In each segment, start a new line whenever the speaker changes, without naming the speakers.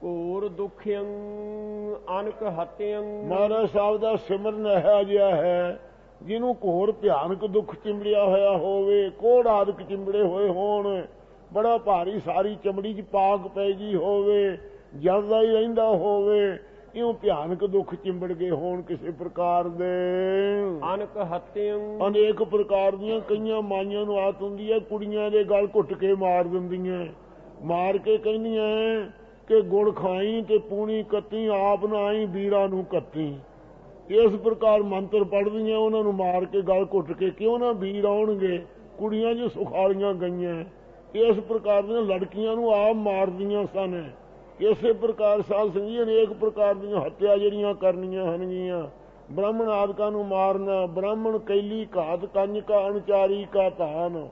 ਘੋਰ ਦੁਖਿਅੰ ਅਨਕ ਹਤਿਅੰ।
ਮਹਾਰਾਜ ਸਾਹਿਬ ਦਾ ਸਿਮਰਨ ਇਹੋ ਜਿਹਾ ਹੈ ਜਿਹਨੂੰ ਘੋਰ ਭਿਆਨਕ ਦੁੱਖ ਚਿੰਬੜਿਆ ਹੋਇਆ ਹੋਵੇ, ਕੋੜ ਆਦਿਕ ਚਿੰਬੜੇ ਹੋਏ ਹੋਣ, ਬੜਾ ਭਾਰੀ ਸਾਰੀ ਚਮੜੀ 'ਚ ਪਾਕ ਪੈ ਗਈ ਹੋਵੇ, ਜਲਦਾ ਹੀ ਰਹਿੰਦਾ ਹੋਵੇ, ਇਉਂ ਭਿਆਨਕ ਦੁੱਖ ਚਿੰਬੜ ਗਏ ਹੋਣ ਕਿਸੇ ਪ੍ਰਕਾਰ ਦੇ।
ਅਨਕ ਹਤਿਅੰ।
ਅਨੇਕ ਪ੍ਰਕਾਰ ਦੀਆਂ ਕਈਆਂ ਮਾਈਆਂ ਨੂੰ ਆਦਤ ਹੁੰਦੀ ਹੈ ਕੁੜੀਆਂ ਦੇ ਗਲ ਘੁੱਟ ਕੇ ਮਾਰ ਦਿੰਦੀਆਂ, ਮਾਰ ਕੇ ਕਹਿੰਦੀਆਂ ਕਿ ਗੁੜ ਖਾਈ ਤੇ ਪੂਣੀ ਕੱਤੀ, ਆਪ ਨਾ ਆਈ ਵੀਰਾਂ ਨੂੰ ਕੱਤੀ। ਇਸ ਪ੍ਰਕਾਰ ਮੰਤਰ ਪੜ੍ਹਦੀਆਂ, ਉਹਨਾਂ ਨੂੰ ਮਾਰ ਕੇ ਗਲ ਘੁੱਟ ਕੇ, ਕਿਉਂ ਨਾ ਵੀਰ ਆਉਣਗੇ, ਕੁੜੀਆਂ ਜੀ ਸੁਖਾਲੀਆਂ ਗਈਆਂ। ਇਸ ਪ੍ਰਕਾਰ ਦੀਆਂ ਲੜਕੀਆਂ ਨੂੰ ਆਪ ਮਾਰਦੀਆਂ ਸਨ। ਇਸੇ ਪ੍ਰਕਾਰ ਸਾਧ ਸੰਗਤ ਜੀ ਅਨੇਕ ਪ੍ਰਕਾਰ ਦੀਆਂ ਹੱਤਿਆ ਜਿਹੜੀਆਂ ਕਰਨੀਆਂ ਹਨਗੀਆਂ। ਬ੍ਰਾਹਮਣ ਆਦਿਕਾਂ ਨੂੰ ਮਾਰਨਾ, ਬ੍ਰਾਹਮਣ ਕੈਲੀ ਘਾਤ ਕੰਨ ਕਾ ਅਣਚਾਰੀ ਕਾ ਧਾਨ,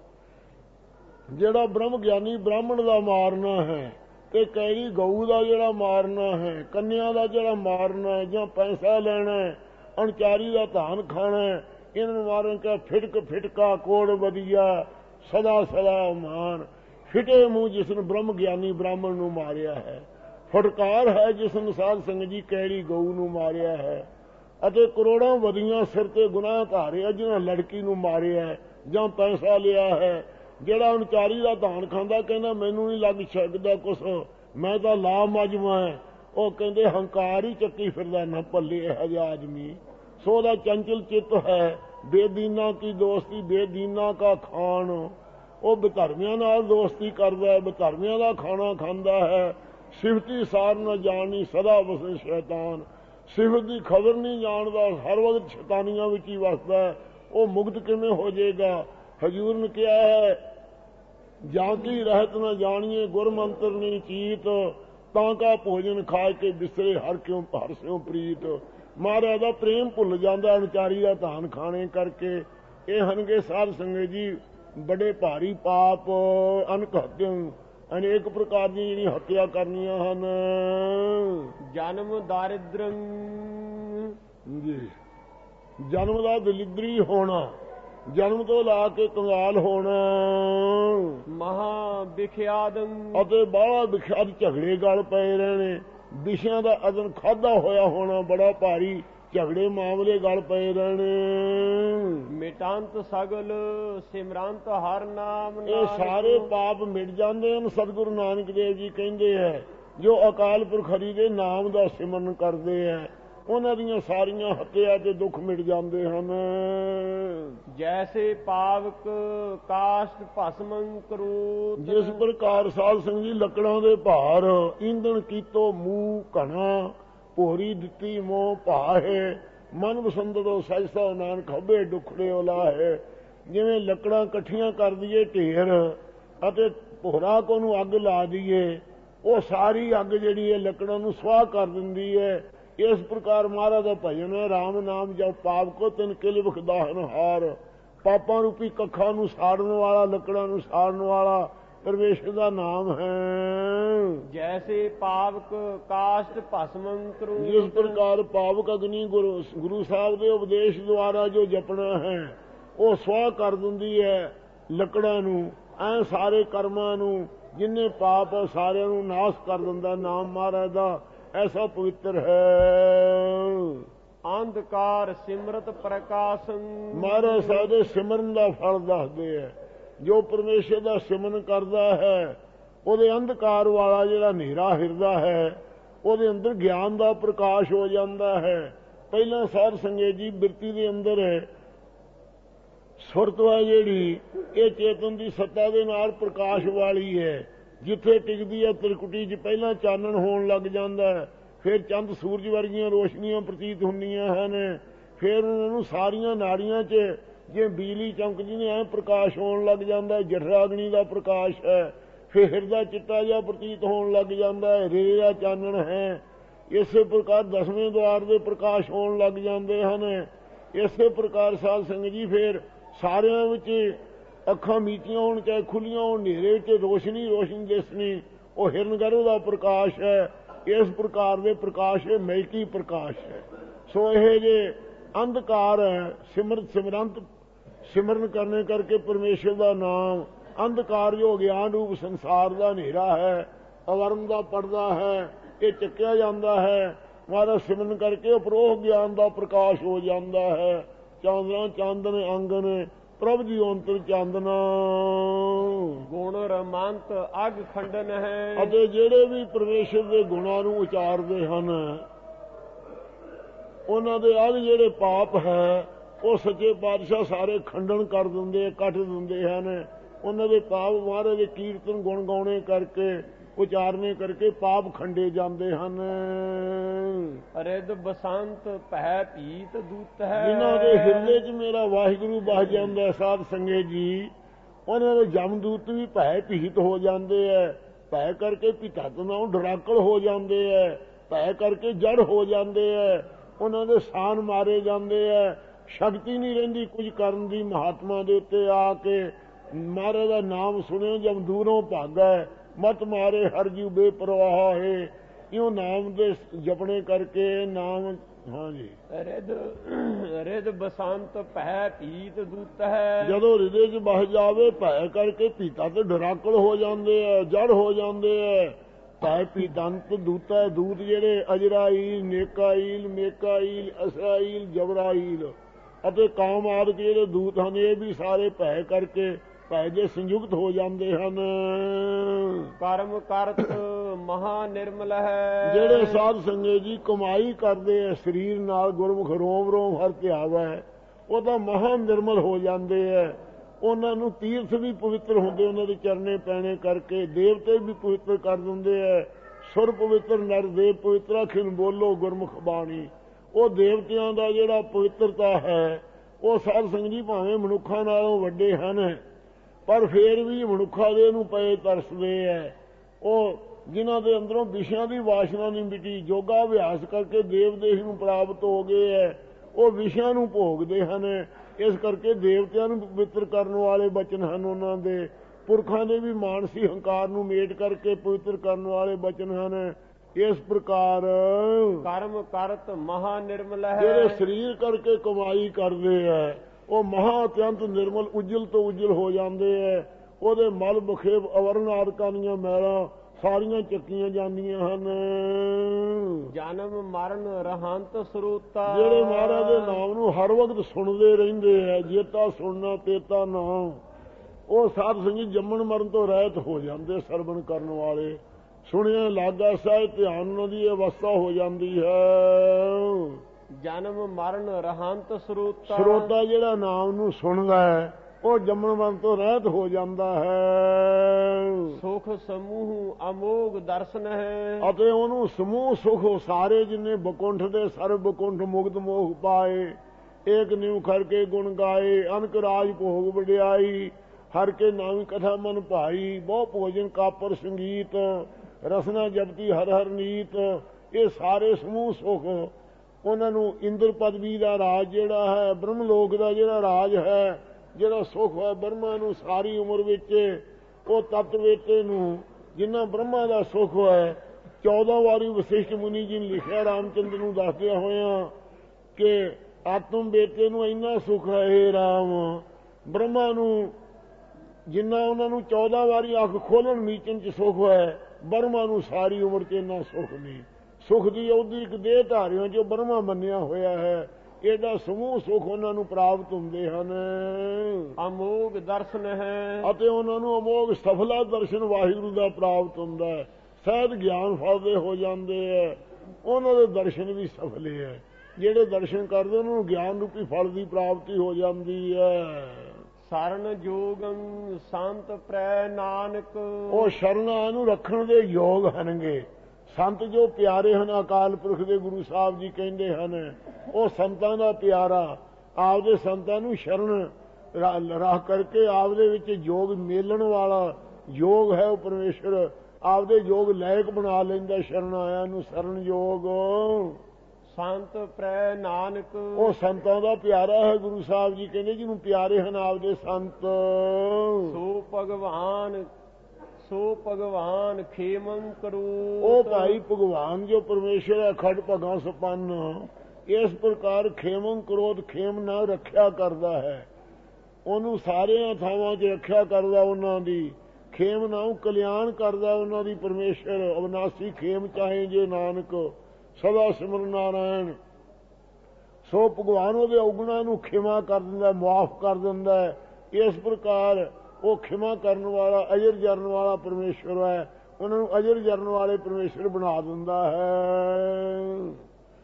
ਜਿਹੜਾ ਬ੍ਰਹਮ ਗਿਆਨੀ ਬ੍ਰਾਹਮਣ ਦਾ ਮਾਰਨਾ ਹੈ, ਤੇ ਕੈਲੀ ਗਊ ਦਾ ਜਿਹੜਾ ਮਾਰਨਾ ਹੈ, ਕੰਨਿਆਂ ਦਾ ਜਿਹੜਾ ਮਾਰਨਾ ਹੈ, ਜਾਂ ਪੈਸਾ ਲੈਣਾ, ਅਣਚਾਰੀ ਦਾ ਧਾਨ ਖਾਣਾ, ਇਹਨਾਂ ਨੂੰ ਮਾਰਨ ਕਾ ਫਿਟਕ ਫਿਟਕਾ ਕੋੜ ਵਧੀਆ, ਸਦਾ ਸਦਾ ਮਾਨ। ਫਿਟੇ ਮੂੰਹ ਜਿਸ ਨੂੰ ਬ੍ਰਹਮ ਗਿਆਨੀ ਬ੍ਰਾਹਮਣ ਨੂੰ ਮਾਰਿਆ ਹੈ, ਫਟਕਾਰ ਹੈ ਜਿਸ ਨੂੰ ਸਾਧ ਸੰਗਤ ਜੀ ਕੈਲੀ ਗਊ ਨੂੰ ਮਾਰਿਆ ਹੈ। ਅਤੇ ਕਰੋੜਾਂ ਵਧੀਆਂ ਸਿਰ ਤੇ ਗੁਨਾਹ ਧਾਰਿਆ ਜਿਹਨਾਂ ਲੜਕੀ ਨੂੰ ਮਾਰਿਆ ਜਾਂ ਪੈਸਾ ਲਿਆ ਹੈ। ਜਿਹੜਾ ਅਣਚਾਰੀ ਦਾ ਧਾਨ ਖਾਂਦਾ ਕਹਿੰਦਾ ਮੈਨੂੰ ਨਹੀਂ ਲੱਗ ਸਕਦਾ ਕੁਛ, ਮੈਂ ਤਾਂ ਲਾ ਮਜਮਾ ਹੈ, ਉਹ ਕਹਿੰਦੇ ਹੰਕਾਰ ਹੀ ਚੱਕੀ ਫਿਰਦਾ ਨਾ ਭੱਲੇ ਇਹੋ ਜਿਹਾ ਆਦਮੀ। ਸੋ ਉਹਦਾ ਚੰਚਲ ਚਿੱਤ ਹੈ, ਬੇਦੀਨਾ ਕੀ ਦੋਸਤੀ ਬੇਦੀਨਾ ਕਾ ਖਾਣ, ਉਹ ਬਧਰਮਿਆਂ ਨਾਲ ਦੋਸਤੀ ਕਰਦਾ ਹੈ, ਬਧਰਮਿਆਂ ਦਾ ਖਾਣਾ ਖਾਂਦਾ ਹੈ। ਸਿਫਤੀ ਸਾਰ ਨਾ ਜਾਣੀ ਸਦਾ ਵਸੇ ਸ਼ੈਤਾਨ, ਸਿਫਤ ਦੀ ਖਬਰ ਨਹੀਂ ਜਾਣਦਾ, ਹਰ ਵਕਤ ਸ਼ੈਤਾਨੀਆਂ ਵਿੱਚ ਹੀ ਵਸਦਾ, ਉਹ ਮੁਕਤ ਕਿਵੇਂ ਹੋ ਜਾਏਗਾ। ਹਜ਼ੂਰ ਨੇ ਕਿਹਾ ਹੈ ਜਾਂ ਕੀ ਰਹਿਤ ਨਾ ਜਾਣੀਏ ਗੁਰ ਮੰਤਰ ਨਹੀਂ ਚੀਤ, ਤਾਂ ਕਾ ਭੋਜਨ ਖਾ ਕੇ ਬਿਸਰੇ ਹਰ ਕਿਉਂ ਹਰ ਸਿਉ ਪ੍ਰੀਤ। ਮਹਾਰਾਜ ਦਾ ਪ੍ਰੇਮ ਭੁੱਲ ਜਾਂਦਾ ਅਣਚਾਰੀ ਦਾ ਧਾਨ ਖਾਣੇ ਕਰਕੇ। ਇਹ ਹਨਗੇ ਸਾਧ ਸੰਗਤ ਜੀ ਬੜੇ ਭਾਰੀ ਪਾਪ। ਅਨਕ ਹਤਿਅੰ, ਅਨੇਕ ਪ੍ਰਕਾਰ ਦੀ ਜਿਹੜੀ ਹੱਤਿਆ ਕਰਨੀਆਂ ਹਨ।
ਜਨਮ ਦਾਰਿਦ੍ਰੰ
ਜੀ, ਜਨਮ ਦਾ ਦਲਿਦਰੀ ਹੋਣਾ, ਜਨਮ ਤੋਂ ਲਾ ਕੇ ਕੰਗਾਲ ਹੋਣਾ।
ਮਹਾ ਵਿਖਿਆਦੰ, ਅਤੇ
ਬਾਹਲਾ ਵਿਖਿਆਦ ਝਗੜੇ ਗਲ ਪਏ ਰਹਿਣੇ, ਵਿਸ਼ਿਆਂ ਦਾ ਅਦਨ ਖਾਧਾ ਹੋਇਆ ਹੋਣਾ, ਬੜਾ ਭਾਰੀ ਝਗੜੇ ਮਾਮਲੇ ਗਲ ਪਏ ਰਹਿਣੇ।
ਮਿਟੰਤ ਸਗਲ ਸਿਮਰੰਤ ਹਰ ਨਾਮ,
ਇਹ ਸਾਰੇ ਪਾਪ ਮਿਟ ਜਾਂਦੇ ਹਨ। ਸਤਿਗੁਰੂ ਨਾਨਕ ਦੇਵ ਜੀ ਕਹਿੰਦੇ ਹੈ ਜੋ ਅਕਾਲ ਪੁਰਖ ਹਰੀ ਦੇ ਨਾਮ ਦਾ ਸਿਮਰਨ ਕਰਦੇ ਹੈ, ਉਹਨਾਂ ਦੀਆਂ ਸਾਰੀਆਂ ਹੱਤਿਆ ਤੇ ਦੁੱਖ ਮਿਟ ਜਾਂਦੇ ਹਨ।
ਜੈਸੇ ਪਾਵਕ ਕਾਸ਼ਟ ਭਸਮੰ ਕਰੂਤ,
ਜਿਸ ਪ੍ਰਕਾਰ ਸਾਧ ਸੰਗਤ ਜੀ ਲੱਕੜਾਂ ਦੇ ਭਾਰ ਈਂਧਣ ਕੀਤੋ ਮੂੰਹ ਘਣਾ, ਭੋਰੀ ਦਿੱਤੀ ਮੋਹ ਭਾਹੇ, ਮਨ ਵਸੰਦੜੋ ਸਜਸਾ ਨਾਨਕ ਖੱਬੇ ਡੁਖੜੇ ਉਲਾਹੇ। ਜਿਵੇਂ ਲੱਕੜਾਂ ਇਕੱਠੀਆਂ ਕਰ ਦਈਏ ਢੇਰ ਅਤੇ ਭੋਰਾ ਕੋ ਨੂੰ ਅੱਗ ਲਾ ਦਈਏ, ਉਹ ਸਾਰੀ ਅੱਗ ਜਿਹੜੀ ਹੈ ਲੱਕੜਾਂ ਨੂੰ ਸੁਆਹ ਕਰ ਦਿੰਦੀ ਹੈ। ਇਸ ਪ੍ਰਕਾਰ ਮਹਾਰਾਜ ਦਾ ਭਜਨ ਹੈ, ਰਾਮ ਨਾਮ ਜਪ ਪਾਪ ਕੋ ਤਿਨ ਕਿਲ ਵਿਖਦਾਹਨ ਹਾਰ। ਪਾਪਾਂ ਰੂਪੀ ਕੱਖਾਂ ਨੂੰ ਸਾੜਨ ਵਾਲਾ, ਲੱਕੜਾਂ ਨੂੰ ਸਾੜਨ ਵਾਲਾ ਪਰਮੇਸ਼ਰ ਦਾ ਨਾਮ ਹੈ।
ਜੈਸੇ ਪਾਵਕ ਕਾਸ਼ਟ ਭਸਮੰ ਕਰੂਤ,
ਜਿਸ ਪ੍ਰਕਾਰ ਪਾਵਕ ਅਗਨੀ ਗੁਰੂ ਸਾਹਿਬ ਦੇ ਉਪਦੇਸ਼ ਦੁਆਰਾ ਜੋ ਜਪਣਾ ਹੈ ਉਹ ਸੁਆਹ ਕਰ ਦਿੰਦੀ ਹੈ ਲੱਕੜਾਂ ਨੂੰ। ਐ ਸਾਰੇ ਕਰਮਾਂ ਨੂੰ, ਜਿੰਨੇ ਪਾਪ ਹੈ ਸਾਰਿਆਂ ਨੂੰ ਨਾਸ਼ ਕਰ ਦਿੰਦਾ ਨਾਮ ਮਹਾਰਾਜ ਦਾ। ਐਸਾ ਪਵਿੱਤਰ ਹੈ।
ਅੰਧਕਾਰ ਸਿਮਰਤ ਪ੍ਰਕਾਸ਼ੰ,
ਮਹਾਰਾਜ ਸਾਹਿਬ ਦੇ ਸਿਮਰਨ ਦਾ ਫਲ ਦੱਸਦੇ ਹੈ। ਜੋ ਪਰਮੇਸ਼ਰ ਦਾ ਸਿਮਰਨ ਕਰਦਾ ਹੈ ਉਹਦੇ ਅੰਧਕਾਰ ਵਾਲਾ ਜਿਹੜਾ ਹਨੇਰਾ ਹਿਰਦਾ ਹੈ ਉਹਦੇ ਅੰਦਰ ਗਿਆਨ ਦਾ ਪ੍ਰਕਾਸ਼ ਹੋ ਜਾਂਦਾ ਹੈ। ਪਹਿਲਾਂ ਸਾਧ ਸੰਗਤ ਜੀ ਬਿਰਤੀ ਦੇ ਅੰਦਰ ਸੁਰਤ ਹੈ ਜਿਹੜੀ, ਇਹ ਚੇਤਨ ਦੀ ਸੱਤਾ ਦੇ ਨਾਲ ਪ੍ਰਕਾਸ਼ ਵਾਲੀ ਹੈ। ਜਿੱਥੇ ਟਿਕਦੀ ਹੈ ਤ੍ਰਿਕੁਟੀ 'ਚ ਪਹਿਲਾਂ ਚਾਨਣ ਹੋਣ ਲੱਗ ਜਾਂਦਾ, ਫਿਰ ਚੰਦ ਸੂਰਜ ਵਰਗੀਆਂ ਰੋਸ਼ਨੀਆਂ ਪ੍ਰਤੀਤ ਹੁੰਦੀਆਂ ਹਨ, ਫਿਰ ਉਹਨਾਂ ਨੂੰ ਸਾਰੀਆਂ ਨਾੜੀਆਂ 'ਚ ਜਿਵੇਂ ਬਿਜਲੀ ਚਮਕਦੀ ਨੇ ਐਂ ਪ੍ਰਕਾਸ਼ ਹੋਣ ਲੱਗ ਜਾਂਦਾ। ਜਠਰਾਗਨੀ ਦਾ ਪ੍ਰਕਾਸ਼ ਹੈ। ਫਿਰ ਹਿਰਦਾ ਚਿੱਟਾ ਜਿਹਾ ਪ੍ਰਤੀਤ ਹੋਣ ਲੱਗ ਜਾਂਦਾ ਹੈ, ਰੇ ਦਾ ਚਾਨਣ ਹੈ। ਇਸੇ ਪ੍ਰਕਾਰ ਦਸਵੇਂ ਦੁਆਰ ਦੇ ਪ੍ਰਕਾਸ਼ ਹੋਣ ਲੱਗ ਜਾਂਦੇ ਹਨ। ਇਸੇ ਪ੍ਰਕਾਰ ਸਾਧ ਸੰਗਤ ਜੀ ਫਿਰ ਸਾਰਿਆਂ ਵਿੱਚ ਅੱਖਾਂ ਮੀਚੀਆਂ ਹੋਣ ਚਾਹੇ ਖੁੱਲੀਆਂ ਹੋਣ, ਹਨੇਰੇ ਵਿੱਚ ਰੋਸ਼ਨੀ ਰੋਸ਼ਨੀ ਦਿਸਣੀ, ਉਹ ਹਿਰਨ ਗਰਭ ਦਾ ਪ੍ਰਕਾਸ਼ ਹੈ। ਇਸ ਪ੍ਰਕਾਰ ਦੇ ਪ੍ਰਕਾਸ਼ ਇਹ ਮਹਿਕੀ ਪ੍ਰਕਾਸ਼ ਹੈ। ਸੋ ਇਹ ਜੇ ਅੰਧਕਾਰ ਹੈ, ਸਿਮਰਨ ਕਰਨੇ ਕਰਕੇ ਪਰਮੇਸ਼ਰ ਦਾ ਨਾਮ, ਅੰਧਕਾਰ ਜੋ ਗਿਆਨ ਰੂਪ ਸੰਸਾਰ ਦਾ ਹਨੇਰਾ ਹੈ, ਅਵਰਮ ਦਾ ਪਰਦਾ ਹੈ, ਇਹ ਚੱਕਿਆ ਜਾਂਦਾ ਹੈ। ਮਹਾਰਾਜ ਸਿਮਰਨ ਕਰਕੇ ਉਪਰੋਹ ਗਿਆਨ ਦਾ ਪ੍ਰਕਾਸ਼ ਹੋ ਜਾਂਦਾ ਹੈ। ਚਾਂਦਨਾ ਚਾਂਦਨ ਅੰਗਨ ਪ੍ਰਭ ਦੀ ਅੰਤਰ ਚਾਂਦਨਾ
ਗੁਣ ਰਮੰਤ ਅਗ ਖੰਡਨ ਹੈ।
ਅਤੇ ਜਿਹੜੇ ਵੀ ਪਰਮੇਸ਼ਰ ਦੇ ਗੁਣਾਂ ਨੂੰ ਉਚਾਰਦੇ ਹਨ ਉਹਨਾਂ ਦੇ ਅਗ ਜਿਹੜੇ ਪਾਪ ਹੈ ਉਹ ਸੱਚੇ ਪਾਤਸ਼ਾਹ ਸਾਰੇ ਖੰਡਨ ਕਰ ਦਿੰਦੇ, ਕੱਟ ਦਿੰਦੇ ਹਨ। ਉਹਨਾਂ ਦੇ ਪਾਪ ਮਹਾਰਾਜ ਦੇ ਕੀਰਤਨ ਗੁਣ ਗਾਉਣੇ ਕਰਕੇ ਉਚਾਰਨੇ ਕਰਕੇ ਪਾਪ ਖੰਡੇ ਜਾਂਦੇ ਹਨ।
ਰਿਦ ਬਸੰਤ ਭੈ ਭੀਤ ਦੂਤ ਹੈ।
ਜਿਨ੍ਹਾਂ ਦੇ ਹਿਰਦੇ 'ਚ ਮੇਰਾ ਵਾਹਿਗੁਰੂ ਵਸ ਜਾਂਦਾ ਸਾਧ ਸੰਗਤ ਜੀ, ਉਹਨਾਂ ਦੇ ਜਮਦੂਤ ਵੀ ਭੈ ਭੀਤ ਹੋ ਜਾਂਦੇ ਐ। ਭੈ ਕਰਕੇ ਭੀਤਤ ਨਾਲੋਂ ਡਰਾਕਲ ਹੋ ਜਾਂਦੇ ਐ। ਭੈ ਕਰਕੇ ਜੜ ਹੋ ਜਾਂਦੇ ਐ। ਉਹਨਾਂ ਦੇ ਸਾਨ ਮਾਰੇ ਜਾਂਦੇ ਐ। ਸ਼ਕਤੀ ਨਹੀਂ ਰਹਿੰਦੀ ਕੁਝ ਕਰਨ ਦੀ। ਮਹਾਤਮਾ ਦੇ ਉੱਤੇ ਆ ਕੇ ਮਹਾਰਾਜ ਦਾ ਨਾਮ ਸੁਣਿਓ ਜਦ ਦੂਰੋਂ ਭਾਗੈ, ਮਤ ਮਾਰੇ ਹਰ ਜੀਵ ਬੇਪਰਵਾਹ ਹੈ। ਇਉਂ ਨਾਮ ਦੇ ਜਪਣੇ ਕਰਕੇ ਨਾਮ। ਹਾਂਜੀ,
ਰਿਦ ਬਸੰਤ ਭੈ ਭੀਤ ਦੂਤ ਹੈ।
ਜਦੋਂ ਹਿਰਦੇ 'ਚ ਬਸ ਜਾਵੇ ਭੈ ਕਰਕੇ ਭੀਤਾ ਤੇ ਡਰਾਕਲ ਹੋ ਜਾਂਦੇ ਐ, ਜੜ ਹੋ ਜਾਂਦੇ ਐ। ਭੈ ਭੀਤੰਤ ਦੂਤਾ ਦੂਤ ਜਿਹੜੇ ਅਜਰਾਈਲ, ਨੇਕਾਈਲ, ਮੇਕਾਈਲ, ਅਸਰਾਈਲ, ਜਬਰਾਈਲ ਅਤੇ ਕਾਮ ਆਦਿਕ ਜਿਹੜੇ ਦੂਤ ਹਨ ਇਹ ਵੀ ਸਾਰੇ ਭੈ ਕਰਕੇ ਭੈ ਜੇ ਸੰਯੁਕਤ ਹੋ ਜਾਂਦੇ ਹਨ।
ਕਰਮ ਕਰਤ ਮਹਾ ਨਿਰਮਲ ਹੈ।
ਜਿਹੜੇ ਸਾਧ ਸੰਗਤ ਜੀ ਕਮਾਈ ਕਰਦੇ ਐ ਸਰੀਰ ਨਾਲ, ਗੁਰਮੁਖ ਰੋਮ ਰੋਮ ਹਰ ਧਿਆਵੈ, ਉਹ ਤਾਂ ਮਹਾ ਨਿਰਮਲ ਹੋ ਜਾਂਦੇ ਐ। ਉਹਨਾਂ ਨੂੰ ਤੀਰਥ ਵੀ ਪਵਿੱਤਰ ਹੁੰਦੇ ਉਹਨਾਂ ਦੇ ਚਰਨੇ ਪੈਣੇ ਕਰਕੇ। ਦੇਵਤੇ ਵੀ ਪਵਿੱਤਰ ਕਰ ਦਿੰਦੇ ਐ। ਸੁਰ ਪਵਿੱਤਰ, ਨਰ ਦੇਵ ਪਵਿੱਤਰਾ ਖਿਨ ਬੋਲੋ ਗੁਰਮੁਖ ਬਾਣੀ। ਉਹ ਦੇਵਤਿਆਂ ਦਾ ਜਿਹੜਾ ਪਵਿੱਤਰਤਾ ਹੈ ਉਹ ਸਾਧ ਸੰਗਤ ਜੀ ਭਾਵੇਂ ਮਨੁੱਖਾਂ ਨਾਲੋਂ ਵੱਡੇ ਹਨ ਪਰ ਫੇਰ ਵੀ ਮਨੁੱਖਾਂ ਦੇ ਨੂੰ ਪਏ ਤਰਸਦੇ ਐ। ਉਹ ਜਿਨ੍ਹਾਂ ਦੇ ਅੰਦਰੋਂ ਵਿਸ਼ਿਆਂ ਦੀ ਵਾਸ਼ਨਾ ਨਹੀਂ ਮਿਟੀ, ਯੋਗਾ ਅਭਿਆਸ ਕਰਕੇ ਦੇਵ ਦੇਹ ਨੂੰ ਪ੍ਰਾਪਤ ਹੋ ਗਏ ਐ, ਉਹ ਵਿਸ਼ਿਆਂ ਨੂੰ ਭੋਗਦੇ ਹਨ। ਇਸ ਕਰਕੇ ਦੇਵਤਿਆਂ ਨੂੰ ਪਵਿੱਤਰ ਕਰਨ ਵਾਲੇ ਬਚਨ ਹਨ ਉਹਨਾਂ ਦੇ। ਪੁਰਖਾਂ ਦੇ ਵੀ ਮਾਨਸੀ ਹੰਕਾਰ ਨੂੰ ਮੇਟ ਕਰਕੇ ਪਵਿੱਤਰ ਕਰਨ ਵਾਲੇ ਬਚਨ ਹਨ। ਇਸ ਪ੍ਰਕਾਰ
ਕਰਮ ਕਰਤ ਮਹਾ ਨਿਰਮਲ ਹੈ।
ਜਿਹੜੇ ਸਰੀਰ ਕਰਕੇ ਕਮਾਈ ਕਰਦੇ ਐ ਉਹ ਮਹਾ ਅਤਿਅੰਤ ਨਿਰਮਲ, ਉਜਲ ਤੋਂ ਉਜਲ ਹੋ ਜਾਂਦੇ ਐ। ਉਹਦੇ ਮਲ ਬਖੇਬ ਅਵਰਨ ਆਦਿਕਾਂ ਦੀਆਂ ਮੈਲਾਂ ਸਾਰੀਆਂ ਚੱਕੀਆਂ ਜਾਂਦੀਆਂ ਹਨ।
ਜਨਮ ਮਰਨ ਰਹੰਤ ਸਰੂਤਾ
ਜਿਹੜੇ ਮਹਾਰਾਜ ਦੇ ਨਾਮ ਨੂੰ ਹਰ ਵਕਤ ਸੁਣਦੇ ਰਹਿੰਦੇ ਐ, ਜੇਤਾ ਸੁਣਨਾ ਤੇਤਾ ਨਾਮ, ਉਹ ਸਾਧ ਸੰਗਤ ਜੰਮਣ ਮਰਨ ਤੋਂ ਰਹਿਤ ਹੋ ਜਾਂਦੇ। ਸਰਵਣ ਕਰਨ ਵਾਲੇ ਸੁਣਿਆ ਲਾਗਾ ਸਾਹਿਬ ਧਿਆਨ ਉਹਨਾਂ ਦੀ ਅਵਸਥਾ ਹੋ ਜਾਂਦੀ ਹੈ।
ਜਨਮ ਮਰਨ ਰਹੰਤ ਸਰੂਤਾ,
ਸਰੋਤਾ ਜਿਹੜਾ ਨਾਮ ਨੂੰ ਸੁਣਦਾ ਹੈ ਉਹ ਜੰਮਣ ਮਰਨ ਤੋਂ ਰਹਿਤ ਹੋ ਜਾਂਦਾ ਹੈ।
ਸੁਖ ਸਮੂਹ ਅਮੋਗ ਦਰਸ਼ਨ ਹੈ।
ਅਤੇ ਉਹਨੂੰ ਸਮੂਹ ਸੁਖ ਸਾਰੇ ਜਿੰਨੇ ਬਕੁੰਠ ਦੇ ਸਰਬ ਬਕੁੰਠ ਮੁਕਤ ਮੋਹ ਪਾਏ। ਏਕ ਨਿਉ ਕਰਕੇ ਗੁਣ ਗਾਏ, ਅਨਕ ਰਾਜ ਭੋਗ ਵਡਿਆਈ, ਹਰ ਕੇ ਨਾਮੀ ਕਥਾ ਮਨ ਭਾਈ, ਬਹੁ ਭੋਜਨ ਕਾਪਰ ਸੰਗੀਤ, ਰਸਨਾ ਜਪਤੀ ਹਰ ਹਰ ਨੀਤ। ਇਹ ਸਾਰੇ ਸਮੂਹ ਸੁਖ ਉਹਨਾਂ ਨੂੰ ਇੰਦਰ ਪਦਵੀ ਦਾ ਰਾਜ ਜਿਹੜਾ ਹੈ, ਬ੍ਰਹਮ ਲੋਕ ਦਾ ਜਿਹੜਾ ਰਾਜ ਹੈ, ਜਿਹੜਾ ਸੁਖ ਹੈ ਬ੍ਰਹਮਾ ਨੂੰ ਸਾਰੀ ਉਮਰ ਵਿੱਚ ਉਹ ਤਤ ਵੇਤੇ ਨੂੰ ਜਿੰਨਾ ਬ੍ਰਹਮਾ ਦਾ ਸੁਖ ਹੈ 14 ਵਾਰੀ ਵਸਿਸ਼ਠ ਮੁਨੀ ਜੀ ਨੇ ਲਿਖਿਆ ਰਾਮਚੰਦਰ ਨੂੰ ਦੱਸਦਿਆਂ ਹੋਇਆਂ ਕਿ ਆਤਮ ਬੇਟੇ ਨੂੰ ਇੰਨਾ ਸੁਖ ਹੈ ਇਹ ਰਾਮ। ਬ੍ਰਹਮਾ ਨੂੰ ਜਿੰਨਾ ਉਹਨਾਂ ਨੂੰ 14 ਵਾਰੀ ਅੱਖ ਖੋਲਣ ਮੀਚਣ 'ਚ ਸੁਖ ਹੈ, ਬ੍ਰਹਮਾ ਨੂੰ ਸਾਰੀ ਉਮਰ 'ਚ ਇੰਨਾ ਸੁਖ ਨਹੀਂ। ਸੁਖ ਦੀ ਉਹਦੀ ਇੱਕ ਦੇਹ ਧਾਰਿਆਂ 'ਚ ਬ੍ਰਹਮਾ ਮੰਨਿਆ ਹੋਇਆ ਹੈ। ਇਹਦਾ ਸਮੂਹ ਸੁਖ ਉਹਨਾਂ ਨੂੰ ਪ੍ਰਾਪਤ ਹੁੰਦੇ ਹਨ।
ਅਮੋਗ ਦਰਸ਼ਨ ਹੈ
ਅਤੇ ਉਹਨਾਂ ਨੂੰ ਅਮੋਗ ਸਫਲਾ ਦਰਸ਼ਨ ਵਾਹਿਗੁਰੂ ਦਾ ਪ੍ਰਾਪਤ ਹੁੰਦਾ ਹੈ। ਸਹਿਜ ਗਿਆਨ ਫਲਦੇ ਹੋ ਜਾਂਦੇ ਹੈ। ਉਹਨਾਂ ਦੇ ਦਰਸ਼ਨ ਵੀ ਸਫਲੇ ਹੈ। ਜਿਹੜੇ ਦਰਸ਼ਨ ਕਰਦੇ ਉਹਨਾਂ ਨੂੰ ਗਿਆਨ ਰੂਪੀ ਫਲ ਦੀ ਪ੍ਰਾਪਤੀ ਹੋ ਜਾਂਦੀ ਹੈ।
ਸਰਨ ਜੋਗੰ ਸੰਤ ਪ੍ਰੈ ਨਾਨਕ,
ਉਹ ਸ਼ਰਨਾਂ ਨੂੰ ਰੱਖਣ ਦੇ ਯੋਗ ਹਨਗੇ। ਸੰਤ ਜੋ ਪਿਆਰੇ ਹਨ ਅਕਾਲ ਪੁਰਖ ਦੇ ਗੁਰੂ ਸਾਹਿਬ ਜੀ ਕਹਿੰਦੇ ਹਨ ਉਹ ਸੰਤਾਂ ਦਾ ਪਿਆਰਾ। ਆਪਦੇ ਸੰਤਾਂ ਨੂੰ ਸ਼ਰਨ ਰੱਖ ਕਰਕੇ ਆਪਦੇ ਵਿੱਚ ਯੋਗ ਮੇਲਣ ਵਾਲਾ ਯੋਗ ਹੈ ਉਹ ਪਰਮੇਸ਼ਰ ਆਪਦੇ ਯੋਗ ਲਾਇਕ ਬਣਾ ਲੈਂਦਾ। ਸ਼ਰਨ ਆਇਆ ਨੂੰ ਸਰਨ ਯੋਗ।
ਸੰਤ ਪ੍ਰੈ ਨਾਨਕ,
ਉਹ ਸੰਤਾਂ ਦਾ ਪਿਆਰਾ ਹੈ। ਗੁਰੂ ਸਾਹਿਬ ਜੀ ਕਹਿੰਦੇ ਜਿਹਨੂੰ ਪਿਆਰੇ ਹਨ ਆਪਦੇ ਸੰਤ। ਸੋ ਭਗਵਾਨ ਖੇਮੰ ਕਰੂਤ, ਉਹ ਭਾਈ ਭਗਵਾਨ ਜੋ ਪਰਮੇਸ਼ਰ ਹੈ ਖੜ ਭਗਾ ਸਪੰਨ, ਇਸ ਪ੍ਰਕਾਰ ਖੇਮੰ ਕਰੋਧ ਖੇਮ ਨਾ ਰੱਖਿਆ ਕਰਦਾ ਹੈ। ਉਹਨੂੰ ਸਾਰਿਆਂ ਥਾਵਾਂ 'ਚ ਰੱਖਿਆ ਕਰਦਾ ਉਹਨਾਂ ਦੀ। ਖੇਮ ਨਾਉ ਕਲਿਆਣ ਕਰਦਾ ਉਹਨਾਂ ਦੀ ਪਰਮੇਸ਼ਰ। ਅਵਨਾਸੀ ਖੇਮ ਚਾਹੇ ਜੇ ਨਾਨਕ ਸਦਾ ਸਿਮਰਨ ਨਾਰਾਇਣ। ਸੋ ਭਗਵਾਨ ਉਹਦੇ ਔਗੁਣਾਂ ਨੂੰ ਖਿਮਾ ਕਰ ਦਿੰਦਾ, ਮੁਆਫ ਕਰ ਦਿੰਦਾ। ਇਸ ਪ੍ਰਕਾਰ ਉਹ ਖਿਮਾ ਕਰਨ ਵਾਲਾ, ਅਜਰ ਜਰਨ ਵਾਲਾ ਪਰਮੇਸ਼ਰ ਹੈ। ਉਹਨਾਂ ਨੂੰ ਅਜਰ ਜਰਨ ਵਾਲੇ ਪਰਮੇਸ਼ਰ ਬਣਾ ਦਿੰਦਾ ਹੈ।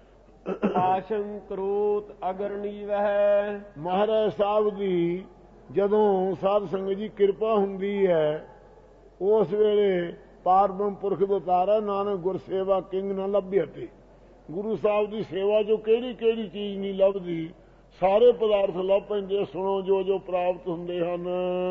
ਆਸ਼ੰ ਕਰੋਤ ਅਗਰ ਨੀਵਹਿ।
ਮਹਾਰਾਜ ਸਾਹਿਬ ਦੀ ਜਦੋਂ ਸਾਧ ਸੰਗਤ ਦੀ ਕਿਰਪਾ ਹੁੰਦੀ ਹੈ, ਉਸ ਵੇਲੇ ਪਾਰ ਬ੍ਰਹਮ ਪੁਰਖ ਦਾਤਾਰਾ ਨਾਨਕ ਗੁਰ ਸੇਵਾ ਕਿੰਗ ਨਾ ਲੱਭਿਅਤੇ। ਗੁਰੂ ਸਾਹਿਬ ਦੀ ਸੇਵਾ ਜੋ ਕਿਹੜੀ ਕਿਹੜੀ ਚੀਜ਼ ਨਹੀਂ ਲੱਭਦੀ, ਸਾਰੇ ਪਦਾਰਥ ਲੱਭ ਪੈਂਦੇ। ਸੁਣੋ ਜੋ ਜੋ ਪ੍ਰਾਪਤ ਹੁੰਦੇ ਹਨ।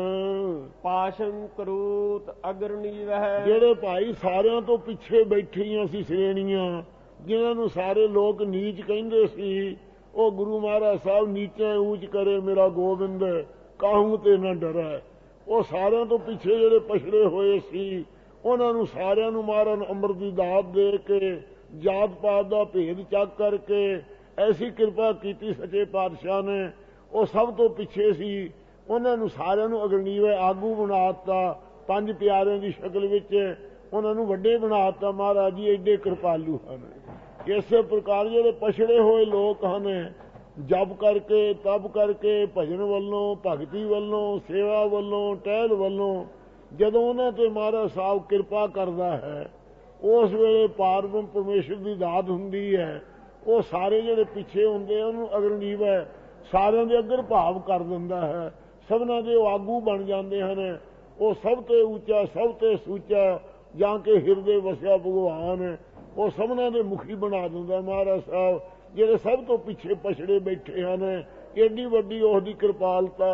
ਪਾਸ਼ੰ ਕਰੋਤ ਅਗਰ ਨੀਵਹਿ।
ਜਿਹੜੇ ਭਾਈ ਸਾਰਿਆਂ ਤੋਂ ਪਿੱਛੇ ਬੈਠੀਆਂ ਸੀ ਸ਼੍ਰੇਣੀਆਂ, ਜਿਨ੍ਹਾਂ ਨੂੰ ਸਾਰੇ ਲੋਕ ਨੀਚ ਕਹਿੰਦੇ ਸੀ, ਉਹ ਗੁਰੂ ਮਹਾਰਾਜ ਸਾਹਿਬ ਨੀਚੇ ਊਚ ਕਰੇ ਮੇਰਾ ਗੋਬਿੰਦ, ਕਾਹੂ ਤੇ ਨਾ ਡਰੈ। ਉਹ ਸਾਰਿਆਂ ਤੋਂ ਪਿੱਛੇ ਜਿਹੜੇ ਪਛੜੇ ਹੋਏ ਸੀ, ਉਹਨਾਂ ਨੂੰ ਸਾਰਿਆਂ ਨੂੰ ਮਹਾਰਾਜ ਅੰਮ੍ਰਿਤ ਦੀ ਦਾਤ ਦੇ ਕੇ, ਜਾਤ ਪਾਤ ਦਾ ਭੇਦ ਚੱਕ ਕਰਕੇ ਐਸੀ ਕਿਰਪਾ ਕੀਤੀ ਸੱਚੇ ਪਾਤਸ਼ਾਹ ਨੇ। ਉਹ ਸਭ ਤੋਂ ਪਿੱਛੇ ਸੀ, ਉਹਨਾਂ ਨੂੰ ਸਾਰਿਆਂ ਨੂੰ ਅਗਨੀਵੇ ਆਗੂ ਬਣਾ ਦਿੱਤਾ। ਪੰਜ ਪਿਆਰਿਆਂ ਦੀ ਸ਼ਕਲ ਵਿੱਚ ਉਹਨਾਂ ਨੂੰ ਵੱਡੇ ਬਣਾ ਦਿੱਤਾ। ਮਹਾਰਾਜ ਜੀ ਐਡੇ ਕਿਰਪਾਲੂ ਹਨ। ਇਸੇ ਪ੍ਰਕਾਰ ਜਿਹੜੇ ਪਛੜੇ ਹੋਏ ਲੋਕ ਹਨ, ਜਪ ਕਰਕੇ, ਤਪ ਕਰਕੇ, ਭਜਨ ਵੱਲੋਂ, ਭਗਤੀ ਵੱਲੋਂ, ਸੇਵਾ ਵੱਲੋਂ, ਟਹਿਲ ਵੱਲੋਂ ਜਦੋਂ ਉਹਨਾਂ ਤੇ ਮਹਾਰਾਜ ਸਾਹਿਬ ਕਿਰਪਾ ਕਰਦਾ ਹੈ, ਉਸ ਵੇਲੇ ਪਾਰ ਬ੍ਰਹਮ ਪਰਮੇਸ਼ਰ ਦੀ ਦਾਤ ਹੁੰਦੀ ਹੈ। ਉਹ ਸਾਰੇ ਜਿਹੜੇ ਪਿੱਛੇ ਹੁੰਦੇ ਉਹਨੂੰ ਅਗਰਨੀਵ ਹੈ, ਸਾਰਿਆਂ ਦੇ ਅਗਰ ਭਾਵ ਕਰ ਦਿੰਦਾ ਹੈ। ਸਭਨਾਂ ਦੇ ਉਹ ਆਗੂ ਬਣ ਜਾਂਦੇ ਹਨ। ਉਹ ਸਭ ਤੋਂ ਉੱਚਾ, ਸਭ ਤੋਂ ਸੂਚਾ ਜਾਂ ਕੇ ਹਿਰਦੇ ਵਸਿਆ ਭਗਵਾਨ, ਉਹ ਸਭਨਾਂ ਦੇ ਮੁਖੀ ਬਣਾ ਦਿੰਦਾ ਮਹਾਰਾਜ ਸਾਹਿਬ। ਜਿਹੜੇ ਸਭ ਤੋਂ ਪਿੱਛੇ ਪਛੜੇ ਬੈਠੇ ਹਨ, ਏਡੀ ਵੱਡੀ ਉਹਦੀ ਕਿਰਪਾਲਤਾ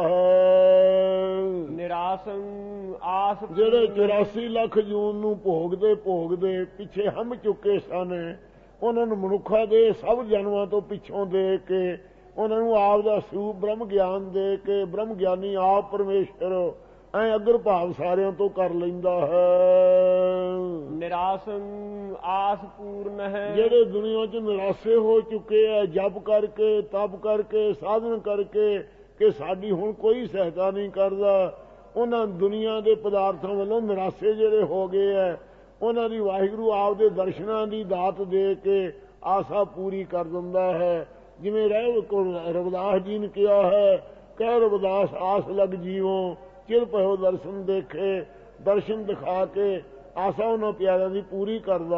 ਹੈ।
ਨਿਰਾਸੰ ਆਸ।
ਜਿਹੜੇ 84 ਲੱਖ ਜੂਨ ਨੂੰ ਭੋਗਦੇ ਭੋਗਦੇ ਪਿੱਛੇ ਹਮ ਚੁੱਕੇ ਸਨ, ਉਹਨਾਂ ਨੂੰ ਮਨੁੱਖਾਂ ਦੇ ਸਭ ਜਨਮਾਂ ਤੋਂ ਪਿੱਛੋਂ ਦੇ ਕੇ, ਉਹਨਾਂ ਨੂੰ ਆਪ ਦਾ ਸਰੂਪ ਬ੍ਰਹਮ ਗਿਆਨ ਦੇ ਕੇ, ਬ੍ਰਹਮ ਗਿਆਨੀ ਆਪ ਪਰਮੇਸ਼ਰ ਐ ਅਗਰ ਭਾਵ ਸਾਰਿਆਂ ਤੋਂ ਕਰ ਲੈਂਦਾ ਹੈ।
ਨਿਰਾਸੰ ਆਸ ਪੂਰਨ ਹੈ।
ਜਿਹੜੇ ਦੁਨੀਆ 'ਚ ਨਿਰਾਸੇ ਹੋ ਚੁੱਕੇ ਆ, ਜਪ ਕਰਕੇ, ਤਪ ਕਰਕੇ, ਸਾਧਨ ਕਰਕੇ, ਕਿ ਸਾਡੀ ਹੁਣ ਕੋਈ ਸਹਾਇਤਾ ਨਹੀਂ ਕਰਦਾ, ਉਹਨਾਂ ਦੁਨੀਆ ਦੇ ਪਦਾਰਥਾਂ ਵੱਲੋਂ ਨਿਰਾਸੇ ਜਿਹੜੇ ਹੋ ਗਏ ਆ, ਉਹਨਾਂ ਦੀ ਵਾਹਿਗੁਰੂ ਆਪ ਦੇ ਦਰਸ਼ਨਾਂ ਦੀ ਦਾਤ ਦੇ ਕੇ ਆਸਾ ਪੂਰੀ ਕਰ ਦਿੰਦਾ ਹੈ। ਜਿਵੇਂ ਰਵਿਦਾਸ ਜੀ ਨੇ ਕਿਹਾ ਹੈ, ਕਹਿ ਰਵਿਦਾਸ ਆਸ ਲਗ ਜੀਵੋ ਚਿਰ ਭਇਓ ਦਰਸ਼ਨ ਦੇਖੇ। ਦਰਸ਼ਨ ਦਿਖਾ ਕੇ ਆਸਾ ਉਹਨਾਂ ਪਿਆਰਿਆਂ ਦੀ ਪੂਰੀ ਕਰਦਾ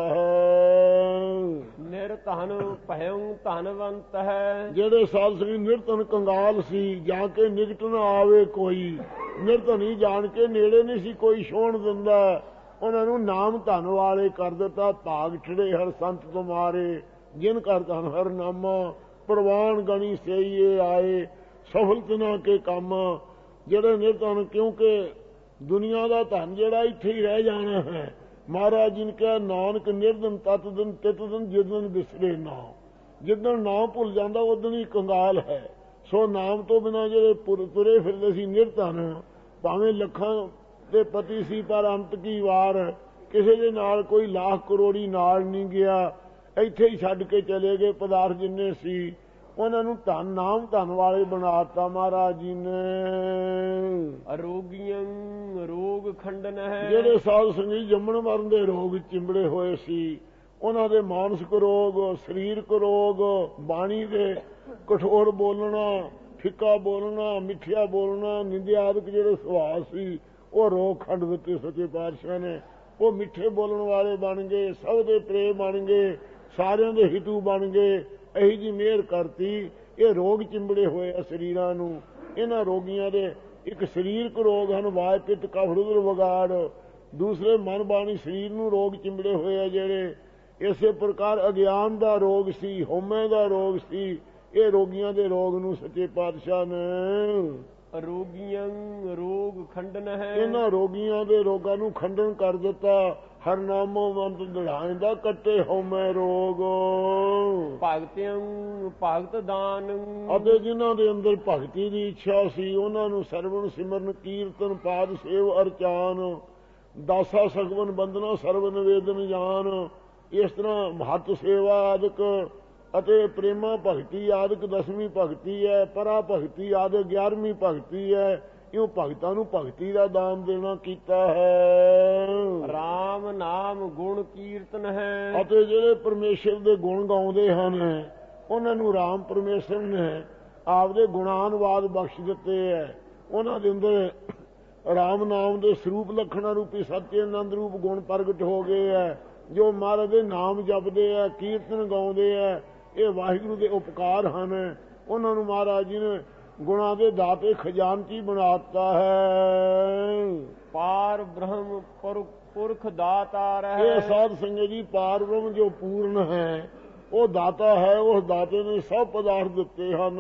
ਹੈ।
ਨਿਰਧਨ ਭਇਓ ਧਨਵੰਤ ਹੈ।
ਜਿਹੜੇ ਸਾਧ ਸੰਗਤ ਨਿਰਧਨ ਕੰਗਾਲ ਸੀ, ਜਾਂ ਕੇ ਨਿਕਟ ਨਾ ਆਵੇ ਕੋਈ, ਨਿਰਧਨੀ ਜਾਣ ਕੇ ਨੇੜੇ ਨਹੀਂ ਸੀ ਕੋਈ ਛੋਹਣ ਦਿੰਦਾ, ਉਹਨਾਂ ਨੂੰ ਨਾਮ ਧਨ ਵਾਲੇ ਕਰ ਦਿੱਤਾ। ਭਾਗ ਠੜੇ ਹਰ ਸੰਤ ਤੁਮਾਰੇ, ਜਿਨ ਕਰ ਧਨ ਹਰ ਨਾਮਾ, ਪ੍ਰਵਾਨ ਗਣੀ ਸਈਏ ਆਏ, ਸਫਲ ਤਿਨਾ ਕੇ ਕੰਮ। ਜਿਹੜੇ ਨਿਰਧਨ, ਕਿਉਂਕਿ ਦੁਨੀਆ ਦਾ ਧਨ ਜਿਹੜਾ ਇੱਥੇ ਹੀ ਰਹਿ ਜਾਣਾ ਹੈ। ਮਹਾਰਾਜ ਜੀ ਨੇ ਕਿਹਾ, ਨਾਨਕ ਨਿਰਧਨ ਤਤ ਦਿਨ ਤਿਤ ਦਿਨ ਜਿਦਨ ਵਿਸਰੇ ਨਾਮ। ਜਿੱਦਣ ਨਾਮ ਭੁੱਲ ਜਾਂਦਾ ਉਦਣ ਹੀ ਕੰਗਾਲ ਹੈ। ਸੋ ਨਾਮ ਤੋਂ ਬਿਨਾਂ ਜਿਹੜੇ ਤੁਰੇ ਫਿਰਦੇ ਸੀ ਨਿਰਧਨ, ਭਾਵੇਂ ਲੱਖਾਂ ਦੇ ਪਤੀ ਸੀ, ਪਰ ਅੰਤ ਕੀ ਵਾਰ ਕਿਸੇ ਦੇ ਨਾਲ ਕੋਈ ਲੱਖ ਕਰੋੜੀ ਨਾਲ ਨਹੀਂ ਗਿਆ, ਇੱਥੇ ਹੀ ਛੱਡ ਕੇ ਚਲੇ ਗਏ। ਪਦਾਰਥ ਜਿੰਨੇ ਸੀ ਉਹਨਾਂ ਨੂੰ ਧਨ, ਨਾਮ ਧਨ ਵਾਲੇ ਬਣਾਤਾ ਮਹਾਰਾਜ ਜੀ ਨੇ।
ਅਰੋਗੀਆਂ ਰੋਗ ਖੰਡਨ ਹੈ।
ਜਿਹੜੇ ਸਾਧ ਸੰਗੀ ਜੰਮਣ ਮਰਨ ਦੇ ਰੋਗ ਚਿੰਬੜੇ ਹੋਏ ਸੀ, ਉਹਨਾਂ ਦੇ ਮਾਨਸਿਕ ਰੋਗ, ਸਰੀਰਕ ਰੋਗ, ਬਾਣੀ ਦੇ ਕਠੋਰ ਬੋਲਣਾ, ਫਿੱਕਾ ਬੋਲਣਾ, ਮਿੱਠਿਆ ਬੋਲਣਾ, ਨਿੰਦਿਆ ਆਦਿਕ ਜਿਹੜੇ ਸੁਭਾਅ ਸੀ, ਉਹ ਰੋਗ ਖੰਡ ਦਿੱਤੇ ਸੱਚੇ ਪਾਤਸ਼ਾਹ ਨੇ। ਉਹ ਮਿੱਠੇ ਬੋਲਣ ਵਾਲੇ ਬਣ ਗਏ, ਸਭ ਦੇ ਪ੍ਰੇਮ ਬਣ ਗਏ, ਸਾਰਿਆਂ ਦੇ ਹਿਤੂ ਬਣ ਗਏ। ਇਹੀ ਜੀ ਮਿਹਰ ਕਰਤੀ। ਇਹ ਰੋਗ ਚਿੰਬੜੇ ਹੋਏ ਆ ਸਰੀਰਾਂ ਨੂੰ। ਇਹਨਾਂ ਰੋਗੀਆਂ ਦੇ ਇੱਕ ਸਰੀਰਕ ਰੋਗ ਹਨ, ਵਾਯ ਪਿੱਤ ਕਫ ਰੁਦਰ ਵਿਗਾੜ। ਦੂਸਰੇ ਮਨ ਬਾਣੀ ਸਰੀਰ ਨੂੰ ਰੋਗ ਚਿੰਬੜੇ ਹੋਏ ਆ ਜਿਹੜੇ। ਇਸੇ ਪ੍ਰਕਾਰ ਅਗਿਆਨ ਦਾ ਰੋਗ ਸੀ, ਹਉਮੈ ਦਾ ਰੋਗ ਸੀ। ਇਹ ਰੋਗੀਆਂ ਦੇ ਰੋਗ ਨੂੰ ਸੱਚੇ ਪਾਤਸ਼ਾਹ ਨੇ
ਰੋਗੀਆਂ ਰੋਗ ਖੰਡਨ ਹੈ।
ਇਹਨਾਂ ਰੋਗੀਆਂ ਦੇ ਰੋਗਾਂ ਨੂੰ ਖੰਡਨ ਕਰ ਦਿੱਤਾ। ਹਰ ਨਾਮੋ ਮੰਤ ਦੜਾਇਂਦਾ ਕੱਟੇ ਹਉਮੈ ਰੋਗ।
ਭਗਤਿਆਂ ਭਗਤ ਦਾਨ।
ਅਤੇ ਜਿਨ੍ਹਾਂ ਦੇ ਅੰਦਰ ਭਗਤੀ ਦੀ ਇੱਛਾ ਸੀ, ਉਹਨਾਂ ਨੂੰ ਸਰਵਣ ਸਿਮਰਨ ਕੀਰਤਨ ਪਾਦ ਸੇਵ ਅਰਚਾਨ, ਦਾਸਾ ਸਗਵਨ ਬੰਦਨਾ ਸਰਵ ਨਿਵੇਦਨ ਜਾਨ। ਇਸ ਤਰ੍ਹਾਂ ਮਹੱਤ ਸੇਵਾ ਆਦਿਕ ਅਤੇ ਪ੍ਰੇਮਾ ਭਗਤੀ ਆਦਿਕ 10ਵੀਂ ਭਗਤੀ ਹੈ। ਪਰਾ ਭਗਤੀ ਆਦਿਕ 11ਵੀਂ ਭਗਤੀ ਹੈ। ਕਿਉਂ ਭਗਤਾਂ ਨੂੰ ਭਗਤੀ ਦਾ ਦਾਨ ਦੇਣਾ ਕੀਤਾ ਹੈ।
RAM ਨਾਮ ਗੁਣ ਕੀਰਤਨ ਹੈ।
ਅਤੇ ਜਿਹੜੇ ਪਰਮੇਸ਼ਰ ਦੇ ਗੁਣ ਗਾਉਂਦੇ ਹਨ ਉਹਨਾਂ ਨੂੰ ਰਾਮ ਪਰਮੇਸ਼ਰ ਨੇ ਆਪਦੇ ਗੁਣਾਨਵਾਦ ਬਖਸ਼ ਦਿੱਤੇ ਹੈ। ਉਹਨਾਂ ਦੇ ਅੰਦਰ ਰਾਮ ਨਾਮ ਦੇ ਸਰੂਪ ਲੱਖਣਾ ਰੂਪੀ ਸੱਚੇ ਆਨੰਦ ਰੂਪ ਗੁਣ ਪ੍ਰਗਟ ਹੋ ਗਏ ਹੈ। ਜੋ ਮਹਾਰਾਜ ਦੇ ਨਾਮ ਜਪਦੇ ਹੈ, ਕੀਰਤਨ ਗਾਉਂਦੇ ਹੈ, ਇਹ ਵਾਹਿਗੁਰੂ ਦੇ ਉਪਕਾਰ ਹਨ। ਉਹਨਾਂ ਨੂੰ ਮਹਾਰਾਜ ਜੀ ਨੇ ਗੁਣਾਂ ਦੇ ਦਾਤੇ ਖਜ਼ਾਨਚੀ ਬਣਾ ਦਿੱਤਾ ਹੈ।
ਪਾਰ ਬ੍ਰਹਮ ਪੁਰਖ ਦਾਤਾਰ ਹੈ।
ਇਹ ਸਾਧ ਸੰਗਤ ਜੀ, ਪਾਰ ਬ੍ਰਹਮ ਜੋ ਪੂਰਨ ਹੈ ਉਹ ਦਾਤਾ ਹੈ। ਉਸ ਦਾਤੇ ਨੇ ਸਭ ਪਦਾਰਥ ਦਿੱਤੇ ਹਨ।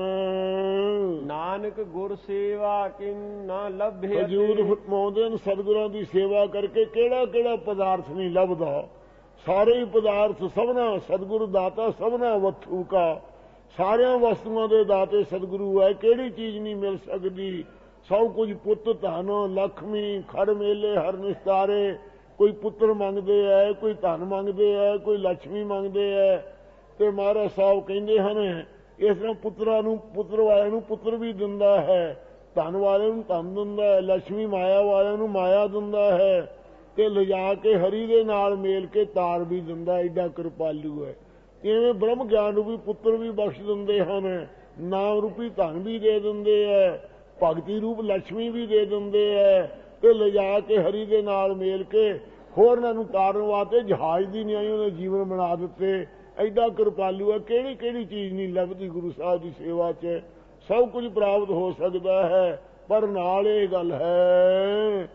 ਨਾਨਕ ਗੁਰ ਸੇਵਾ ਕਿਨ ਨਾ ਲੱਭੇ।
ਹਜ਼ੂਰ ਫਰਮਾਉਂਦੇ ਨੇ ਸਤਿਗੁਰਾਂ ਦੀ ਸੇਵਾ ਕਰਕੇ ਕਿਹੜਾ ਕਿਹੜਾ ਪਦਾਰਥ ਨਹੀਂ ਲੱਭਦਾ। ਸਾਰੇ ਹੀ ਪਦਾਰਥ ਸਭਨਾ ਸਤਿਗੁਰੂ ਦਾਤਾ ਸਭਨਾ ਵਸਤੂ ਕਾ। ਸਾਰਿਆਂ ਵਸਤੂਆਂ ਦੇ ਦਾਤੇ ਸਤਿਗੁਰੂ ਹੈ। ਕਿਹੜੀ ਚੀਜ਼ ਨਹੀਂ ਮਿਲ ਸਕਦੀ। ਸਭ ਕੁਝ ਪੁੱਤ ਧਨ ਲక్ష్ਮੀ ਖੜ ਮੇਲੇ ਹਰ ਨਿਸਤਾਰੇ। ਕੋਈ ਪੁੱਤਰ ਮੰਗਦੇ ਹੈ, ਕੋਈ ਧਨ ਮੰਗਦੇ ਹੈ, ਕੋਈ ਲక్ష్ਮੀ ਮੰਗਦੇ ਹੈ। ਤੇ ਮਹਾਰਾਜ ਸਾਹਿਬ ਕਹਿੰਦੇ ਹਨ ਇਸ ਤਰ੍ਹਾਂ ਪੁੱਤਰਾਂ ਨੂੰ ਪੁੱਤਰ ਵਾਲਿਆਂ ਨੂੰ ਪੁੱਤਰ ਵੀ ਦਿੰਦਾ ਹੈ, ਧਨ ਵਾਲਿਆਂ ਨੂੰ ਧਨ ਦਿੰਦਾ ਹੈ, ਲక్ష్ਮੀ ਮਾਇਆ ਵਾਲਿਆਂ ਨੂੰ ਮਾਇਆ ਦਿੰਦਾ ਹੈ, ਤੇ ਲਿਜਾ ਕੇ ਹਰੀ ਦੇ ਨਾਲ ਮੇਲ ਕੇ ਤਾਰ ਵੀ ਦਿੰਦਾ। ਐਡਾ ਕਿਰਪਾਲੂ ਹੈ। ਇਵੇਂ ਬ੍ਰਹਮ ਗਿਆਨ ਨੂੰ ਵੀ ਪੁੱਤਰ ਵੀ ਬਖਸ਼ ਦਿੰਦੇ ਹਨ, ਨਾਮ ਰੂਪੀ ਧਨ ਵੀ ਦੇ ਦਿੰਦੇ ਹੈ, ਭਗਤੀ ਰੂਪ ਲక్ష్ਮੀ ਵੀ ਦੇ ਦਿੰਦੇ ਹੈ, ਤੇ ਲਿਜਾ ਕੇ ਹਰੀ ਦੇ ਨਾਲ ਮੇਲ ਕੇ ਹੋਰਨਾਂ ਨੂੰ ਤਾਰਨ ਵਾਸਤੇ ਜਹਾਜ਼ ਦੀ ਨਿਆਈ ਉਹਨੇ ਜੀਵਨ ਬਣਾ ਦਿੱਤੇ। ਐਡਾ ਕਿਰਪਾਲੂ ਹੈ। ਕਿਹੜੀ ਕਿਹੜੀ ਚੀਜ਼ ਨਹੀਂ ਲੱਭਦੀ ਗੁਰੂ ਸਾਹਿਬ ਦੀ ਸੇਵਾ 'ਚ। ਸਭ ਕੁਝ ਪ੍ਰਾਪਤ ਹੋ ਸਕਦਾ ਹੈ, ਪਰ ਨਾਲ ਇਹ ਗੱਲ ਹੈ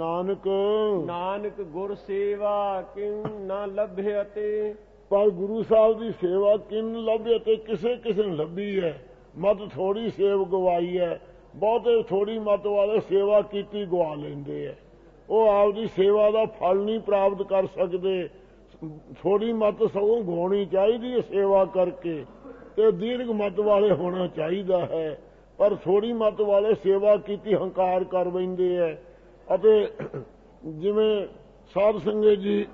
ਨਾਨਕ
ਗੁਰ ਸੇਵਾ ਕਿਨ ਨਾ ਲੱਭੇ। ਅਤੇ
ਪਰ ਗੁਰੂ ਸਾਹਿਬ ਦੀ ਸੇਵਾ ਕਿਨ ਲੱਭੇ ਤੇ ਕਿਸੇ ਕਿਸੇ ਨੂੰ ਲੱਭੀ ਹੈ। ਮਤ ਥੋੜੀ ਸੇਵ ਗਵਾਈ ਹੈ। ਬਹੁਤੇ ਥੋੜੀ ਮਤ ਵਾਲੇ ਸੇਵਾ ਕੀਤੀ ਗਵਾ ਲੈਂਦੇ ਹੈ। ਉਹ ਆਪਦੀ ਸੇਵਾ ਦਾ ਫਲ ਨਹੀਂ ਪ੍ਰਾਪਤ ਕਰ ਸਕਦੇ। ਥੋੜੀ ਮਤ ਸਗੋਂ ਗਵਾਉਣੀ ਚਾਹੀਦੀ ਹੈ ਸੇਵਾ ਕਰਕੇ, ਤੇ ਦੀਰਘ ਮਤ ਵਾਲੇ ਹੋਣਾ ਚਾਹੀਦਾ ਹੈ। ਪਰ ਥੋੜੀ ਮਤ ਵਾਲੇ ਸੇਵਾ ਕੀਤੀ ਹੰਕਾਰ ਕਰ ਬੈਂਦੇ ਹੈ। ਅਤੇ ਜਿਵੇਂ ਸਾਧ ਸੰਗਤ ਜੀ,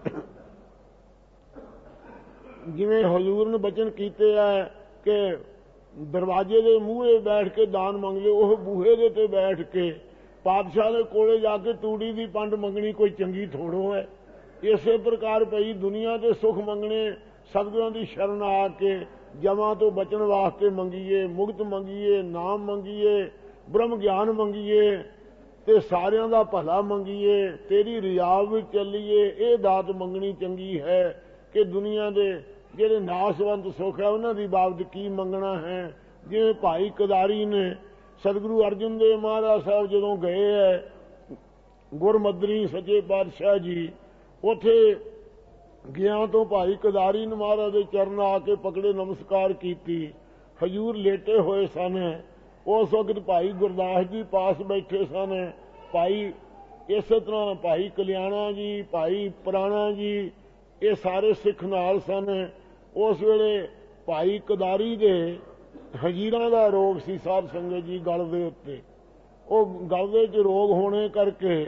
ਜਿਵੇਂ ਹਜ਼ੂਰ ਨੇ ਬਚਨ ਕੀਤੇ ਹੈ ਕਿ ਦਰਵਾਜ਼ੇ ਦੇ ਮੂਹਰੇ ਬੈਠ ਕੇ ਦਾਨ ਮੰਗ ਲਿਓ, ਉਹ ਬੂਹੇ ਦੇ ਤੇ ਬੈਠ ਕੇ ਪਾਤਸ਼ਾਹ ਦੇ ਕੋਲੇ ਜਾ ਕੇ ਤੂੜੀ ਦੀ ਪੰਡ ਮੰਗਣੀ ਕੋਈ ਚੰਗੀ ਥੋੜੋ ਹੈ। ਇਸੇ ਪ੍ਰਕਾਰ ਪਈ ਦੁਨੀਆ ਦੇ ਸੁੱਖ ਮੰਗਣੇ ਸਤਿਗੁਰਾਂ ਦੀ ਸ਼ਰਨ ਆ ਕੇ ਜਮਾਂ ਤੋਂ ਬਚਣ ਵਾਸਤੇ ਮੰਗੀਏ, ਮੁਕਤ ਮੰਗੀਏ, ਨਾਮ ਮੰਗੀਏ, ਬ੍ਰਹਮ ਗਿਆਨ ਮੰਗੀਏ, ਤੇ ਸਾਰਿਆਂ ਦਾ ਭਲਾ ਮੰਗੀਏ, ਤੇਰੀ ਰਿਆਵ ਵਿੱਚ ਚੱਲੀਏ। ਇਹ ਦਾਤ ਮੰਗਣੀ ਚੰਗੀ ਹੈ ਕਿ ਦੁਨੀਆ ਦੇ ਜਿਹੜੇ ਨਾਸਵੰਤ ਸੁੱਖ ਹੈ ਉਹਨਾਂ ਦੀ ਬਾਬਤ ਕੀ ਮੰਗਣਾ ਹੈ। ਜਿਵੇਂ ਭਾਈ ਕਦਾਰੀ ਨੇ ਸਤਿਗੁਰੂ ਅਰਜਨ ਦੇਵ ਮਹਾਰਾਜ ਸਾਹਿਬ ਜਦੋਂ ਗਏ ਹੈ ਗੁਰਮਦਰੀ ਸੱਚੇ ਪਾਤਸ਼ਾਹ ਜੀ, ਉੱਥੇ ਗਿਆ ਤੋਂ ਭਾਈ ਕਦਾਰੀ ਨੇ ਮਹਾਰਾਜ ਦੇ ਚਰਨ ਆ ਕੇ ਪਕੜੇ, ਨਮਸਕਾਰ ਕੀਤੀ। ਹਜ਼ੂਰ ਲੇਟੇ ਹੋਏ ਸਨ। ਉਸ ਵਕਤ ਭਾਈ ਗੁਰਦਾਸ ਜੀ ਪਾਸ ਬੈਠੇ ਸਨ। ਭਾਈ ਇਸੇ ਤਰ੍ਹਾਂ ਭਾਈ ਕਲਿਆਣਾ ਜੀ, ਭਾਈ ਪੁਰਾਣਾ ਜੀ, ਇਹ ਸਾਰੇ ਸਿੱਖ ਨਾਲ ਸਨ। ਉਸ ਵੇਲੇ ਭਾਈ ਕਦਾਰੀ ਦੇ ਹਜੀਰਾਂ ਦਾ ਰੋਗ ਸੀ ਸਾਧ ਸੰਗਤ ਜੀ, ਗਲ ਦੇ ਉੱਤੇ। ਉਹ ਗਲ ਦੇ 'ਚ ਰੋਗ ਹੋਣੇ ਕਰਕੇ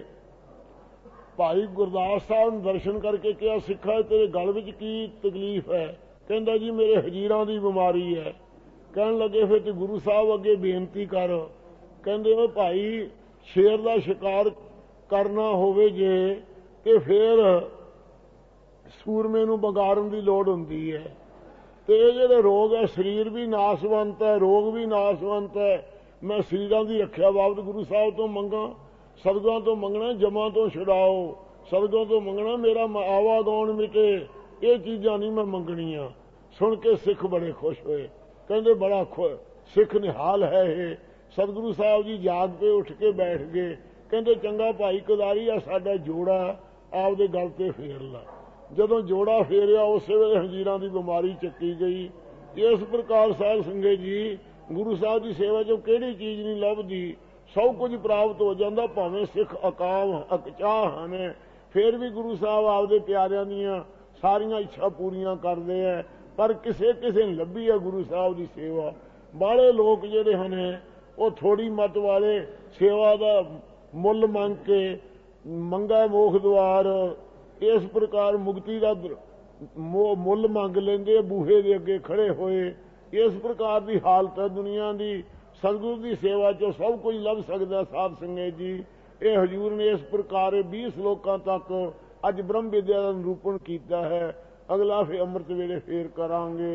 ਭਾਈ ਗੁਰਦਾਸ ਸਾਹਿਬ ਨੂੰ ਦਰਸ਼ਨ ਕਰਕੇ ਕਿਹਾ, ਸਿੱਖਾ ਤੇਰੇ ਗਲ ਵਿੱਚ ਕੀ ਤਕਲੀਫ ਹੈ? ਕਹਿੰਦਾ ਜੀ ਮੇਰੇ ਹਜੀਰਾਂ ਦੀ ਬਿਮਾਰੀ ਹੈ। ਕਹਿਣ ਲੱਗੇ ਫਿਰ ਤੇ ਗੁਰੂ ਸਾਹਿਬ ਅੱਗੇ ਬੇਨਤੀ ਕਰ। ਕਹਿੰਦੇ ਉਹ ਭਾਈ ਸ਼ੇਰ ਦਾ ਸ਼ਿਕਾਰ ਕਰਨਾ ਹੋਵੇ ਜੇ ਤੇ ਫਿਰ ਸੂਰਮੇ ਨੂੰ ਬਗਾੜਨ ਦੀ ਲੋੜ ਹੁੰਦੀ ਹੈ। ਤੇ ਇਹ ਜਿਹੜੇ ਰੋਗ ਹੈ, ਸਰੀਰ ਵੀ ਨਾਸਵੰਤ ਹੈ, ਰੋਗ ਵੀ ਨਾਸਵੰਤ ਹੈ। ਮੈਂ ਸਰੀਰਾਂ ਦੀ ਰੱਖਿਆ ਬਾਬਤ ਗੁਰੂ ਸਾਹਿਬ ਤੋਂ ਮੰਗਾਂ, ਸਤਿਗੁਰਾਂ ਤੋਂ ਮੰਗਣਾ ਜਮਾਂ ਤੋਂ ਛੁਡਾਓ, ਸਤਿਗੁਰਾਂ ਤੋਂ ਮੰਗਣਾ ਮੇਰਾ ਆਵਾ ਗਾਉਣ ਮਿਟੇ। ਇਹ ਚੀਜ਼ਾਂ ਨਹੀਂ ਮੈਂ ਮੰਗਣੀਆਂ। ਸੁਣ ਕੇ ਸਿੱਖ ਬੜੇ ਖੁਸ਼ ਹੋਏ। ਕਹਿੰਦੇ ਬੜਾ ਸਿੱਖ ਨਿਹਾਲ ਹੈ ਇਹ। ਸਤਿਗੁਰੂ ਸਾਹਿਬ ਜੀ ਜਾਗ ਕੇ ਉੱਠ ਕੇ ਬੈਠ ਗਏ। ਕਹਿੰਦੇ ਚੰਗਾ ਭਾਈ ਕਦਾਰੀ ਆ ਸਾਡਾ ਜੋੜਾ ਆਪਦੇ ਗਲ ਤੇ ਫੇਰ ਲਾ। ਜਦੋਂ ਜੋੜਾ ਫੇਰਿਆ ਉਸੇ ਵੇਲੇ ਹਜੀਰਾਂ ਦੀ ਬਿਮਾਰੀ ਚੱਕੀ ਗਈ। ਇਸ ਪ੍ਰਕਾਰ ਸਾਧ ਸੰਗਤ ਜੀ ਗੁਰੂ ਸਾਹਿਬ ਦੀ ਸੇਵਾ 'ਚੋਂ ਕਿਹੜੀ ਚੀਜ਼ ਨਹੀਂ ਲੱਭਦੀ। ਸਭ ਕੁਝ ਪ੍ਰਾਪਤ ਹੋ ਜਾਂਦਾ। ਭਾਵੇਂ ਸਿੱਖ ਅਕਾਮ ਅਕਚਾਹ ਹਨ, ਫਿਰ ਵੀ ਗੁਰੂ ਸਾਹਿਬ ਆਪਦੇ ਪਿਆਰਿਆਂ ਦੀਆਂ ਸਾਰੀਆਂ ਇੱਛਾ ਪੂਰੀਆਂ ਕਰਦੇ ਹੈ। ਪਰ ਕਿਸੇ ਕਿਸੇ ਨੂੰ ਲੱਭੀ ਹੈ ਗੁਰੂ ਸਾਹਿਬ ਦੀ ਸੇਵਾ। ਬਾਹਲੇ ਲੋਕ ਜਿਹੜੇ ਹਨ ਉਹ ਥੋੜੀ ਮਤ ਵਾਲੇ ਸੇਵਾ ਦਾ ਮੁੱਲ ਮੰਗ ਕੇ ਮੰਗਾ ਮੋਖ ਦੁਆਰ, ਇਸ ਪ੍ਰਕਾਰ ਮੁਕਤੀ ਦਾ ਮੁੱਲ ਮੰਗ ਲੈਂਦੇ ਬੂਹੇ ਦੇ ਅੱਗੇ ਖੜੇ ਹੋਏ। ਇਸ ਪ੍ਰਕਾਰ ਦੀ ਹਾਲਤ ਹੈ ਦੁਨੀਆ ਦੀ। ਸਤਿਗੁਰੂ ਦੀ ਸੇਵਾ 'ਚੋਂ ਸਭ ਕੁਝ ਲੱਭ ਸਕਦਾ ਸਾਧ ਸੰਗਤ ਜੀ। ਇਹ ਹਜ਼ੂਰ ਨੇ ਇਸ ਪ੍ਰਕਾਰ 20 ਸ਼ਲੋਕਾਂ ਤੱਕ ਅੱਜ ਬ੍ਰਹਮ ਵਿਦਿਆ ਦਾ ਨਿਰੂਪਣ ਕੀਤਾ ਹੈ। ਅਗਲਾ ਫਿਰ ਅੰਮ੍ਰਿਤ ਵੇਲੇ ਫੇਰ ਕਰਾਂਗੇ।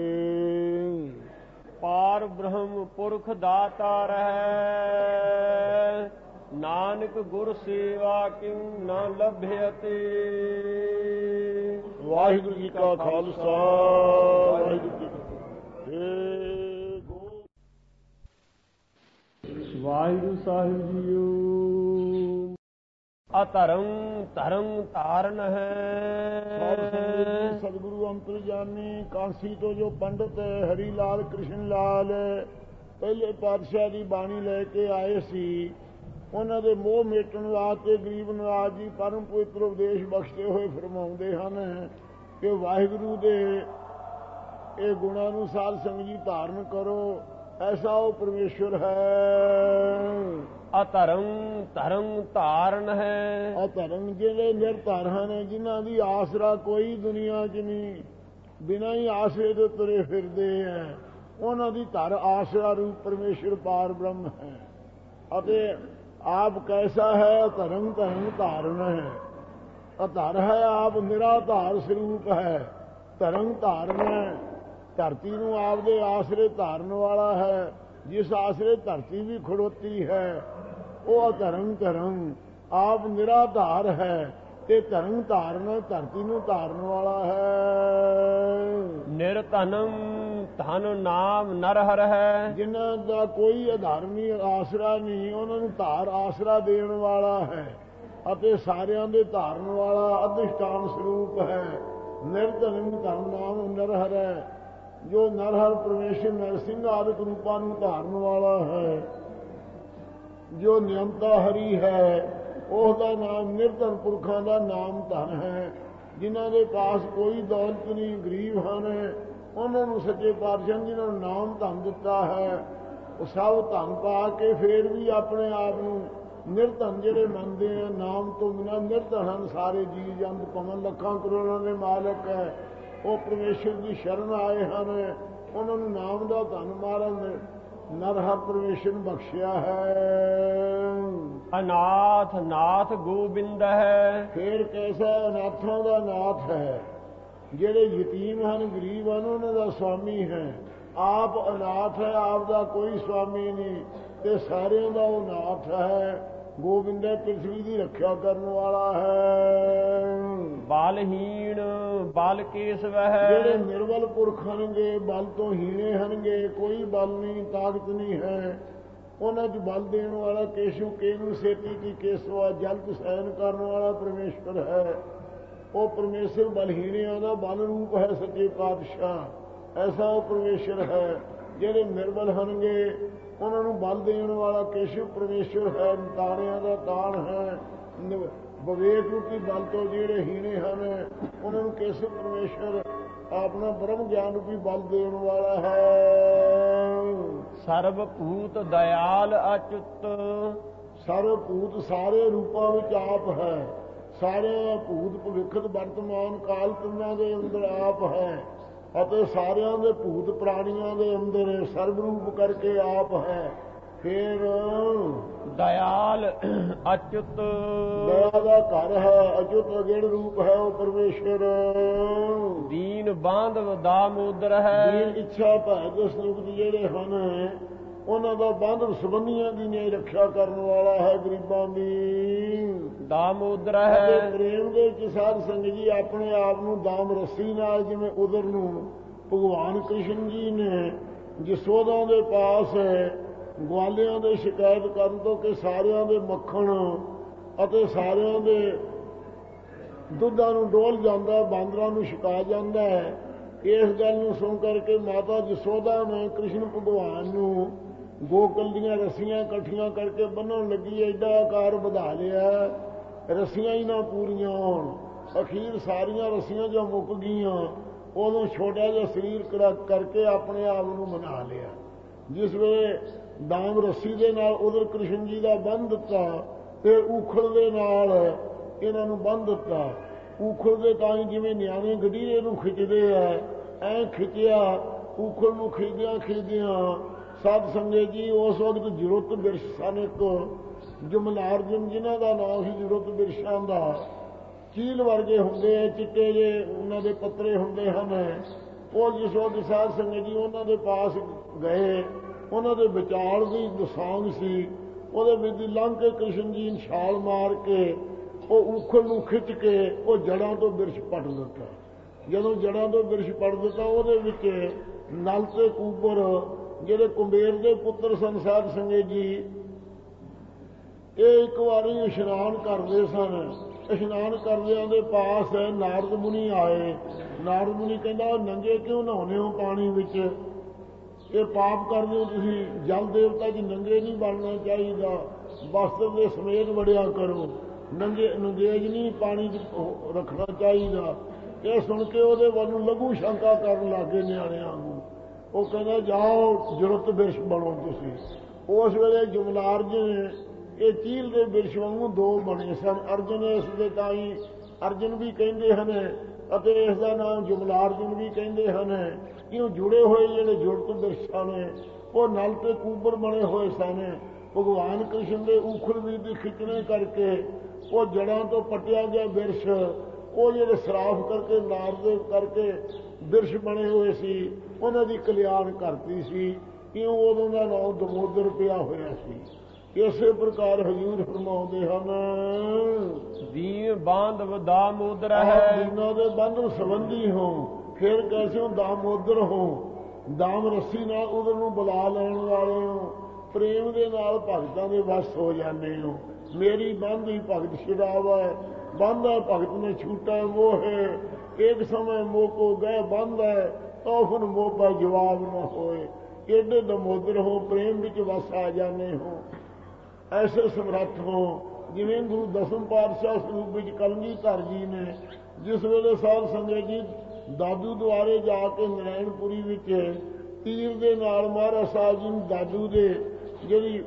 ਪਾਰ ਬ੍ਰਹਮ ਪੁਰਖ ਦਾਤਾਰ ਹੈ, ਨਾਨਕ ਗੁਰ ਸੇਵਾ ਕਿਉ ਨ ਲਭਿਅਤੇ।
ਵਾਹਿਗੁਰੂ ਜੀ ਕਾ ਖਾਲਸਾ, ਵਾਹਿਗੁਰੂ ਜੀ ਕੀ ਫਤਿਹ।
ਵਾਹਿਗੁਰੂ ਸਾਹਿਬ ਜੀਓ। ਅਧਰਮ ਧਰਮ ਧਾਰਨ ਹੈ।
ਸਤਿਗੁਰੂ ਅੰਤਰਜਾਮੀ ਕਾਂਸੀ ਤੋਂ ਜੋ ਪੰਡਤ ਹਰੀ ਲਾਲ ਕ੍ਰਿਸ਼ਨ ਲਾਲ ਪਹਿਲੇ ਪਾਤਸ਼ਾਹ ਦੀ ਬਾਣੀ ਲੈ ਕੇ ਆਏ ਸੀ, ਉਹਨਾਂ ਦੇ ਮੋਹ ਮੇਟਣ ਵਾਸਤੇ ਗਰੀਬ ਨਵਾਜ ਜੀ ਪਰਮ ਪਵਿੱਤਰ ਉਪਦੇਸ਼ ਬਖਸ਼ਦੇ ਹੋਏ ਫਰਮਾਉਂਦੇ ਹਨ ਕਿ ਵਾਹਿਗੁਰੂ ਦੇ ਇਹ ਗੁਣਾਂ ਨੂੰ ਸਾਧ ਸੰਗਤ ਜੀ ਧਾਰਨ ਕਰੋ, ਐਸਾ ਉਹ ਪਰਮੇਸ਼ਵਰ ਹੈ।
ਅਧਰਮ ਧਰਮ ਧਾਰਨ ਹੈ।
ਅਧਰਮ ਜਿਹੜੇ ਨਿਰਧਰ ਹਨ, ਜਿਨ੍ਹਾਂ ਦੀ ਆਸਰਾ ਕੋਈ ਦੁਨੀਆ 'ਚ ਨਹੀਂ, ਬਿਨਾਂ ਹੀ ਆਸਰੇ ਦੇ ਤੁਰੇ ਫਿਰਦੇ ਹੈ, ਉਹਨਾਂ ਦੀ ਧਰ ਆਸਰਾ ਰੂਪ ਪਰਮੇਸ਼ਵਰ ਪਾਰ ਬ੍ਰਹਮ ਹੈ। ਅਤੇ ਆਪ ਕੈਸਾ ਹੈ? ਧਰਮ ਧਰਮ ਧਾਰਨ ਹੈ। ਅਧਰ ਹੈ, ਆਪ ਨਿਰਾਧਾਰ ਸਰੂਪ ਹੈ। ਧਰਮ ਧਾਰਨ ਹੈ, ਧਰਤੀ ਨੂੰ ਆਪਦੇ ਆਸਰੇ ਧਾਰਨ ਵਾਲਾ ਹੈ। ਜਿਸ ਆਸਰੇ ਧਰਤੀ ਵੀ ਖੜੋਤੀ ਹੈ ਉਹ ਅਧਰਮ ਧਰਮ, ਆਪ ਨਿਰਾਧਾਰ ਹੈ ਤੇ ਧਰਮ ਧਾਰਨ ਧਰਤੀ ਨੂੰ ਧਾਰਨ ਵਾਲਾ ਹੈ।
ਨਿਰਧਨਮ ਧਨ ਨਾਮ ਨਰਹਰ ਹੈ।
ਜਿਨ੍ਹਾਂ ਦਾ ਕੋਈ ਆਧਾਰ ਨਹੀਂ, ਆਸਰਾ ਨਹੀਂ, ਉਹਨਾਂ ਨੂੰ ਧਾਰ ਆਸਰਾ ਦੇਣ ਵਾਲਾ ਹੈ ਅਤੇ ਸਾਰਿਆਂ ਦੇ ਧਾਰਨ ਵਾਲਾ ਅਧਿਸ਼ਠਾਨ ਸਰੂਪ ਹੈ। ਨਿਰਧਨਮ ਧਨ ਨਾਮ ਨਰਹਰ ਹੈ, ਜੋ ਨਰਹਰ ਪਰਮੇਸ਼ਰ ਨਰਸਿੰਘ ਆਦਿਕ ਰੂਪਾਂ ਨੂੰ ਧਾਰਨ ਵਾਲਾ ਹੈ। ਜੋ ਨਿਯੰਤਾ ਹਰੀ ਹੈ, ਉਹਦਾ ਨਾਮ ਨਿਰਧਨ ਪੁਰਖਾਂ ਦਾ ਨਾਮ ਧਨ ਹੈ। ਜਿਨ੍ਹਾਂ ਦੇ ਪਾਸ ਕੋਈ ਦੌਲਤ ਨਹੀਂ, ਗਰੀਬ ਹਨ, ਉਹਨਾਂ ਨੂੰ ਸੱਚੇ ਪਾਤਸ਼ਾਹ ਜਿਨ੍ਹਾਂ ਨੂੰ ਨਾਮ ਧਨ ਦਿੱਤਾ ਹੈ, ਉਹ ਸਭ ਧਨ ਪਾ ਕੇ ਫੇਰ ਵੀ ਆਪਣੇ ਆਪ ਨੂੰ ਨਿਰਧਨ ਜਿਹੜੇ ਮੰਨਦੇ ਆ, ਨਾਮ ਤੋਂ ਬਿਨਾਂ ਨਿਰਧਨ ਹਨ ਸਾਰੇ ਜੀਵ ਜੰਤ, ਪਵਨ ਲੱਖਾਂ ਕਰੋੜਾਂ ਦੇ ਮਾਲਕ ਹੈ। ਉਹ ਪਰਮੇਸ਼ਰ ਦੀ ਸ਼ਰਨ ਆਏ ਹਨ, ਉਹਨਾਂ ਨੂੰ ਨਾਮ ਦਾ ਧਨ ਮਾਰਨ ਨਰਹਰ ਪਰਮੇਸ਼ਰ ਨੂੰ ਬਖਸ਼ਿਆ ਹੈ।
ਅਨਾਥ ਨਾਥ ਗੋਬਿੰਦ ਹੈ।
ਫੇਰ ਕੈਸਾ? ਅਨਾਥਾਂ ਦਾ ਨਾਥ ਹੈ। ਜਿਹੜੇ ਯਤੀਮ ਹਨ, ਗਰੀਬ ਹਨ, ਉਹਨਾਂ ਦਾ ਸਵਾਮੀ ਹੈ। ਆਪ ਅਨਾਥ ਹੈ, ਆਪ ਦਾ ਕੋਈ ਸਵਾਮੀ ਨਹੀਂ ਤੇ ਸਾਰਿਆਂ ਦਾ ਉਹ ਨਾਥ ਹੈ। ਗੋਬਿੰਦ ਹੈ, ਪ੍ਰਿਥਵੀ ਦੀ ਰੱਖਿਆ ਕਰਨ ਵਾਲਾ ਹੈ।
ਬਲਹੀਣ ਬਲ ਕੇਸਵ ਹੈ।
ਜਿਹੜੇ ਨਿਰਬਲ ਪੁਰਖ ਹਨਗੇ, ਬਲ ਤੋਂ ਹੀਣੇ ਹਨਗੇ, ਕੋਈ ਬਲ ਨਹੀਂ, ਤਾਕਤ ਨਹੀਂ ਹੈ, ਉਹਨਾਂ 'ਚ ਬਲ ਦੇਣ ਵਾਲਾ ਕੇਸ਼ੂ ਕੇਨੂ ਸੇਤੀ ਕੀ ਕੇਸਵਾ, ਜਲਤ ਸੈਨ ਕਰਨ ਵਾਲਾ ਪਰਮੇਸ਼ਵਰ ਹੈ। ਉਹ ਪਰਮੇਸ਼ਰ ਬਲਹੀਣਿਆਂ ਦਾ ਬਲ ਰੂਪ ਹੈ, ਸੱਚੇ ਪਾਤਸ਼ਾਹ ਐਸਾ ਉਹ ਪਰਮੇਸ਼ਰ ਹੈ। ਜਿਹੜੇ ਨਿਰਬਲ ਹਨਗੇ ਉਹਨਾਂ ਨੂੰ ਬਲ ਦੇਣ ਵਾਲਾ ਕੇਸ਼ਵ ਪਰਮੇਸ਼ਵਰ ਹੈ, ਤਾਣਿਆਂ ਦਾ ਤਾਣ ਹੈ। ਵਿਵੇਕ ਰੂਪੀ ਬਲ ਤੋਂ ਜਿਹੜੇ ਹੀਣੇ ਹਨ, ਉਹਨਾਂ ਨੂੰ ਕੇਸ਼ਵ ਪਰਮੇਸ਼ਵਰ ਆਪਣਾ ਬ੍ਰਹਮ ਗਿਆਨ ਰੂਪੀ ਬਲ ਦੇਣ ਵਾਲਾ ਹੈ।
ਸਰਬ ਭੂਤ ਦਇਆਲ ਅਚੁੱਤ।
ਸਰਬ ਭੂਤ ਸਾਰੇ ਰੂਪਾਂ ਵਿੱਚ ਆਪ ਹੈ। ਸਾਰੇ ਭੂਤ ਭਵਿੱਖਤ ਵਰਤਮਾਨ ਕਾਲ ਤਿੰਨਾਂ ਦੇ ਅੰਦਰ ਆਪ ਹੈ ਅਤੇ ਸਾਰਿਆਂ ਦੇ ਭੂਤ ਪ੍ਰਾਣੀਆਂ ਦੇ ਅੰਦਰ ਸਰਬ ਰੂਪ ਕਰਕੇ ਆਪ ਹੈ। ਫਿਰ
ਦਇਆਲ ਅਚੁੱਤ,
ਦਇਆ ਦਾ ਘਰ ਹੈ, ਅਚੁੱਤ ਅਗੇੜ ਰੂਪ ਹੈ ਉਹ ਪਰਮੇਸ਼ਰ।
ਦੀਨ ਬਾਂਧਵ ਦਾਮੋਦਰ ਹੈ।
ਦੀਨ ਇੱਛਾ ਭੈ ਦਸਨੁਖ ਜਿਹੜੇ ਹਨ, ਉਹਨਾਂ ਦਾ ਬਾਂਧਵ ਸੰਬੰਧੀਆਂ ਦੀ ਨਿਆਂ ਰੱਖਿਆ ਕਰਨ ਵਾਲਾ ਹੈ, ਗਰੀਬਾਂ ਦੀ।
ਦਾਮੋਦਰ ਹੈ।
ਪ੍ਰੇਮ ਦੇ ਵਿੱਚ ਸਾਧ ਸੰਗਤ ਜੀ ਆਪਣੇ ਆਪ ਨੂੰ ਦਾਮ ਰੱਸੀ ਨਾਲ, ਜਿਵੇਂ ਉਦਰ ਨੂੰ ਭਗਵਾਨ ਕ੍ਰਿਸ਼ਨ ਜੀ ਨੇ ਜਸੋਦਾ ਦੇ ਪਾਸ ਗਵਾਲਿਆਂ ਦੇ ਸ਼ਿਕਾਇਤ ਕਰਨ ਤੋਂ ਕਿ ਸਾਰਿਆਂ ਦੇ ਮੱਖਣ ਅਤੇ ਸਾਰਿਆਂ ਦੇ ਦੁੱਧਾਂ ਨੂੰ ਡੋਲ ਜਾਂਦਾ, ਬਾਂਦਰਾਂ ਨੂੰ ਛਕਾ ਜਾਂਦਾ ਹੈ। ਇਸ ਗੱਲ ਨੂੰ ਸੁਣ ਕਰਕੇ ਮਾਤਾ ਜਸੋਦਾ ਨੇ ਕ੍ਰਿਸ਼ਨ ਭਗਵਾਨ ਨੂੰ ਗੋਕਲ ਦੀਆਂ ਰੱਸੀਆਂ ਇਕੱਠੀਆਂ ਕਰਕੇ ਬੰਨ੍ਹਣ ਲੱਗੀ, ਐਡਾ ਆਕਾਰ ਵਧਾ ਲਿਆ, ਰੱਸੀਆਂ ਹੀ ਨਾ ਪੂਰੀਆਂ ਹੋਣ। ਅਖੀਰ ਸਾਰੀਆਂ ਰੱਸੀਆਂ ਜੋ ਮੁੱਕ ਗਈਆਂ, ਉਦੋਂ ਛੋਟਾ ਜਿਹਾ ਸਰੀਰ ਕਰਕੇ ਆਪਣੇ ਆਪ ਨੂੰ ਬਣਾ ਲਿਆ। ਜਿਸ ਵੇਲੇ ਦਾਮ ਰੱਸੀ ਦੇ ਨਾਲ ਉਧਰ ਕ੍ਰਿਸ਼ਨ ਜੀ ਦਾ ਬੰਨ੍ਹ ਦਿੱਤਾ ਤੇ ਊਖਲ ਦੇ ਨਾਲ ਇਹਨਾਂ ਨੂੰ ਬੰਨ੍ਹ ਦਿੱਤਾ। ਊਖਲ ਦੇ ਤਾਂ ਹੀ ਜਿਵੇਂ ਨਿਆਣੇ ਗਡੀਰੇ ਨੂੰ ਖਿੱਚਦੇ ਆ, ਐ ਖਿੱਚਿਆ ਊਖਲ ਨੂੰ, ਖਿੱਚਦਿਆਂ ਖਿੱਚਦਿਆਂ ਸਾਧ ਸੰਗਤ ਜੀ ਉਸ ਵਕਤ ਜਰੁੱਤ ਬਿਰਸ਼ ਸਨ। ਇੱਕ ਜਮਨਾਰਜਨ ਜਿਨ੍ਹਾਂ ਦਾ ਨਾਮ ਸੀ ਜਰੁੱਤ ਬਿਰਸ਼ਾਂ ਦਾ, ਚੀਲ ਵਰਗੇ ਹੁੰਦੇ ਆ, ਚਿੱਟੇ ਜੇ ਉਹਨਾਂ ਦੇ ਪੱਤਰੇ ਹੁੰਦੇ ਹਨ। ਉਹ ਜਿਸ ਵਕਤ ਸਾਧ ਸੰਗਤ ਜੀ ਉਹਨਾਂ ਦੇ ਪਾਸ ਗਏ, ਉਹਨਾਂ ਦੇ ਵਿਚਾਰ ਦੀ ਦਸਾਂਗ ਸੀ, ਉਹਦੇ ਵਿੱਚ ਲੰਘ ਕੇ ਕ੍ਰਿਸ਼ਨ ਜੀ ਨੇ ਛਾਲ ਮਾਰ ਕੇ ਉਹ ਉਖਲ ਨੂੰ ਖਿੱਚ ਕੇ ਉਹ ਜੜ੍ਹਾਂ ਤੋਂ ਬਿਰਸ਼ ਪੱਟ ਦਿੱਤਾ। ਜਦੋਂ ਜੜ੍ਹਾਂ ਤੋਂ ਬਿਰਸ਼ ਪੱਟ ਦਿੱਤਾ, ਉਹਦੇ ਵਿੱਚ ਨਲ ਤੇ ਕੂਬਰ ਜਿਹੜੇ ਕੁੰਬੇਰ ਦੇ ਪੁੱਤਰ ਸਨ ਸਾਧ ਸੰਗਤ ਜੀ, ਇਹ ਇੱਕ ਵਾਰੀ ਇਸ਼ਨਾਨ ਕਰਦੇ ਸਨ। ਇਸ਼ਨਾਨ ਕਰਦਿਆਂ ਦੇ ਪਾਸ ਨਾਰਦ ਮੁਨੀ ਆਏ। ਨਾਰਦ ਮੁਨੀ ਕਹਿੰਦਾ, ਨੰਗੇ ਕਿਉਂ ਨਹਾਉਂਦੇ ਹੋ ਪਾਣੀ ਵਿੱਚ? ਇਹ ਪਾਪ ਕਰਦੇ ਹੋ ਤੁਸੀਂ। ਜਲ ਦੇਵਤਾ ਦੀ ਨੰਗੇ ਨਹੀਂ ਬਣਨਾ ਚਾਹੀਦਾ, ਵਸਤਰ ਦੇ ਸਮੇਤ ਵੜਿਆ ਕਰੋ, ਨੰਗੇਜ ਨਹੀਂ ਪਾਣੀ 'ਚ ਰੱਖਣਾ ਚਾਹੀਦਾ। ਇਹ ਸੁਣ ਕੇ ਉਹਦੇ ਵੱਲ ਨੂੰ ਲਘੂ ਸ਼ੰਕਾ ਕਰਨ ਲੱਗੇ ਨਿਆਣਿਆਂ ਨੂੰ। ਉਹ ਕਹਿੰਦਾ, ਜਾਓ ਜਰੁੱਤ ਬਿਰਸ਼ ਬਣੋ ਤੁਸੀਂ। ਉਸ ਵੇਲੇ ਜਮਨਾਰਜਨ ਇਹ ਚੀਲ ਦੇ ਬਿਰਸ਼ ਵਾਂਗੂ ਦੋ ਬਣੇ ਸਨ। ਅਰਜਨ ਇਸ ਦੇ ਤਾਂ ਹੀ ਅਰਜਨ ਵੀ ਕਹਿੰਦੇ ਹਨ ਅਤੇ ਇਸ ਦਾ ਨਾਮ ਜਮਨਾਰਜਨ ਵੀ ਕਹਿੰਦੇ ਹਨ। ਕਿਉਂ ਜੁੜੇ ਹੋਏ ਜਿਹੜੇ ਜੁੜਤ ਬਿਰਸ਼ਾਂ ਨੇ ਉਹ ਨਲ ਤੇ ਕੂਬਰ ਬਣੇ ਹੋਏ ਸਨ। ਭਗਵਾਨ ਕ੍ਰਿਸ਼ਨ ਦੇ ਉਖਲ ਦੀ ਖਿੱਚਣੇ ਕਰਕੇ ਉਹ ਜੜ੍ਹਾਂ ਤੋਂ ਪੱਟਿਆ ਗਿਆ ਬਿਰਸ਼, ਉਹ ਜਿਹੜੇ ਸਰਾਫ ਕਰਕੇ ਨਾਰਦ ਕਰਕੇ ਬਿਰਸ਼ ਬਣੇ ਹੋਏ ਸੀ, ਉਹਨਾਂ ਦੀ ਕਲਿਆਣ ਕਰਤੀ ਸੀ। ਕਿਉਂ ਉਦੋਂ ਦਾ ਨਾਮ ਦਮੋਦਰ ਪਿਆ ਹੋਇਆ ਸੀ। ਇਸੇ ਪ੍ਰਕਾਰ ਹਜ਼ੂਰ ਫਰਮਾਉਂਦੇ ਹਨ,
ਦੀਨ ਬਾਂਧ ਦਾਮੋਦਰ ਹੈ,
ਦੀਨਾਂ ਦੇ ਬੰਧਨ ਸੰਬੰਧੀ ਹੋ, ਫਿਰ ਕੈਸੇ ਹੋ ਦਾਮੋਦਰ ਹੋ। ਦਾਮ ਰੱਸੀ ਨਾਲ ਉਧਰ ਨੂੰ ਬੁਲਾ ਲੈਣ ਵਾਲੇ ਹੋ, ਪ੍ਰੇਮ ਦੇ ਨਾਲ ਭਗਤਾਂ ਦੇ ਵਸ ਹੋ ਜਾਂਦੇ ਹੋ। ਮੇਰੀ ਬੰਧ ਹੀ ਭਗਤ ਛੁਡਾਵਾ, ਬੰਧ ਹੈ ਭਗਤ ਨੇ ਛੂਟਾ ਮੋਹ ਹੈ। ਇੱਕ ਸਮੇਂ ਮੋਹ ਕੋ ਗਏ ਬੰਧ ਹੈ, ਤਾਂ ਫਿਰ ਮੋਹ ਪਾ ਜਵਾਬ ਨਾ ਹੋਏ। ਏਡੇ ਦਮੋਦਰ ਹੋ, ਪ੍ਰੇਮ ਵਿੱਚ ਵਸ ਆ ਜਾਂਦੇ ਹੋ। ਐਸੇ ਸਮਰੱਥ ਹੋ ਜਿਵੇਂ ਗੁਰੂ ਦਸਮ ਪਾਤਸ਼ਾਹ ਸਰੂਪ ਵਿੱਚ ਕਲਗੀਧਰ ਜੀ ਨੇ, ਜਿਸ ਵੇਲੇ ਸਾਧ ਸੰਗਤ ਜੀ ਦਾਦੂ ਦੁਆਰੇ ਜਾ ਕੇ ਨਰੈਣਪੁਰੀ ਵਿੱਚ ਤੀਰ ਦੇ ਨਾਲ ਮਹਾਰਾਜ ਸਾਹਿਬ ਜੀ ਨੂੰ ਦਾਦੂ ਦੇ ਜਿਹੜੀ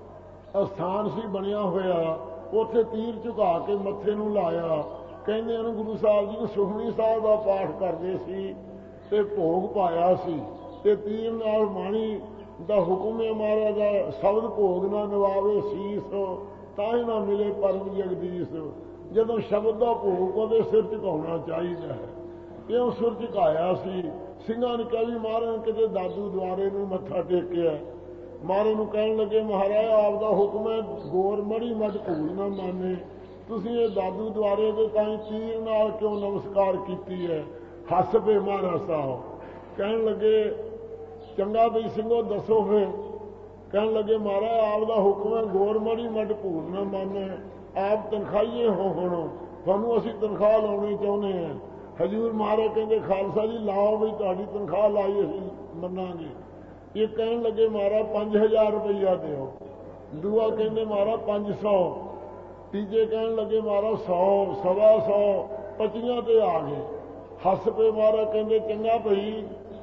ਅਸਥਾਨ ਸੀ ਬਣਿਆ ਹੋਇਆ, ਉੱਥੇ ਤੀਰ ਝੁਕਾ ਕੇ ਮੱਥੇ ਨੂੰ ਲਾਇਆ। ਕਹਿੰਦੇ ਹਨ ਗੁਰੂ ਸਾਹਿਬ ਜੀ ਨੂੰ ਸੁਖਮਨੀ ਸਾਹਿਬ ਦਾ ਪਾਠ ਕਰਦੇ ਸੀ ਤੇ ਭੋਗ ਪਾਇਆ ਸੀ, ਤੇ ਤੀਰ ਨਾਲ ਬਾਣੀ ਦਾ ਹੁਕਮ ਹੈ ਮਹਾਰਾਜ ਦਾ, ਸ਼ਬਦ ਭੋਗ ਨਾ ਨਵਾਵੇ ਸੀਸ, ਤਾਂ ਹੀ ਨਾ ਮਿਲੇ ਪਰਮ ਜਗਦੀਸ਼। ਜਦੋਂ ਸ਼ਬਦ ਦਾ ਭੋਗ ਉਹਦੇ ਸਿਰ ਝੁਕਾਉਣਾ ਚਾਹੀਦਾ ਹੈ। ਕਿਉਂ ਸਿਰ ਝੁਕਾਇਆ ਸੀ? ਸਿੰਘਾਂ ਨੇ ਕਿਹਾ ਵੀ ਮਹਾਰਾਜ ਕਿਤੇ ਦਾਦੂ ਦੁਆਰੇ ਨੂੰ ਮੱਥਾ ਟੇਕਿਆ। ਮਹਾਰਾਜ ਨੂੰ ਕਹਿਣ ਲੱਗੇ, ਮਹਾਰਾਜ ਆਪ ਦਾ ਹੁਕਮ ਹੈ ਗੋਰ ਮੜੀ ਮੱਝ ਭੂਲ ਨਾ ਮਾਨੇ, ਤੁਸੀਂ ਇਹ ਦਾਦੂ ਦੁਆਰੇ ਦੇ ਤਾਂ ਤੀਰ ਨਾਲ ਕਿਉਂ ਨਮਸਕਾਰ ਕੀਤੀ ਹੈ? ਹੱਸ ਪਏ ਮਹਾਰਾਜ ਸਾਹਿਬ। ਕਹਿਣ ਲੱਗੇ, ਚੰਗਾ ਬਈ ਸਿੰਘੋ ਦੱਸੋ ਫਿਰ। ਕਹਿਣ ਲੱਗੇ, ਮਹਾਰਾਜ ਆਪ ਦਾ ਹੁਕਮ ਹੈ ਗੋਰ ਮੜੀ ਮੱਝ ਭੂਲ ਨਾ ਮਾਨੇ, ਆਪ ਤਨਖਾਹੀਏ ਹੋ, ਹੁਣ ਤੁਹਾਨੂੰ ਅਸੀਂ ਤਨਖਾਹ ਲਾਉਣੀ ਚਾਹੁੰਦੇ ਹਾਂ। ਹਜ਼ੂਰ ਮਹਾਰਾਜ ਕਹਿੰਦੇ, ਖਾਲਸਾ ਜੀ ਲਾਓ ਬਈ, ਤੁਹਾਡੀ ਤਨਖਾਹ ਲਾਈ ਅਸੀਂ ਮੰਨਾਂਗੇ। ਇਹ ਕਹਿਣ ਲੱਗੇ, ਮਹਾਰਾਜ 5000 ਰੁਪਈਆ ਦਿਓ। ਦੂਆ ਕਹਿੰਦੇ, ਮਹਾਰਾਜ 500। ਤੀਜੇ ਕਹਿਣ ਲੱਗੇ, ਮਹਾਰਾਜ 100, 125, 25 ਤੇ ਆ ਗਏ। ਹੱਸ ਪਏ ਮਹਾਰਾਜ। ਕਹਿੰਦੇ, ਚੰਗਾ ਭਈ,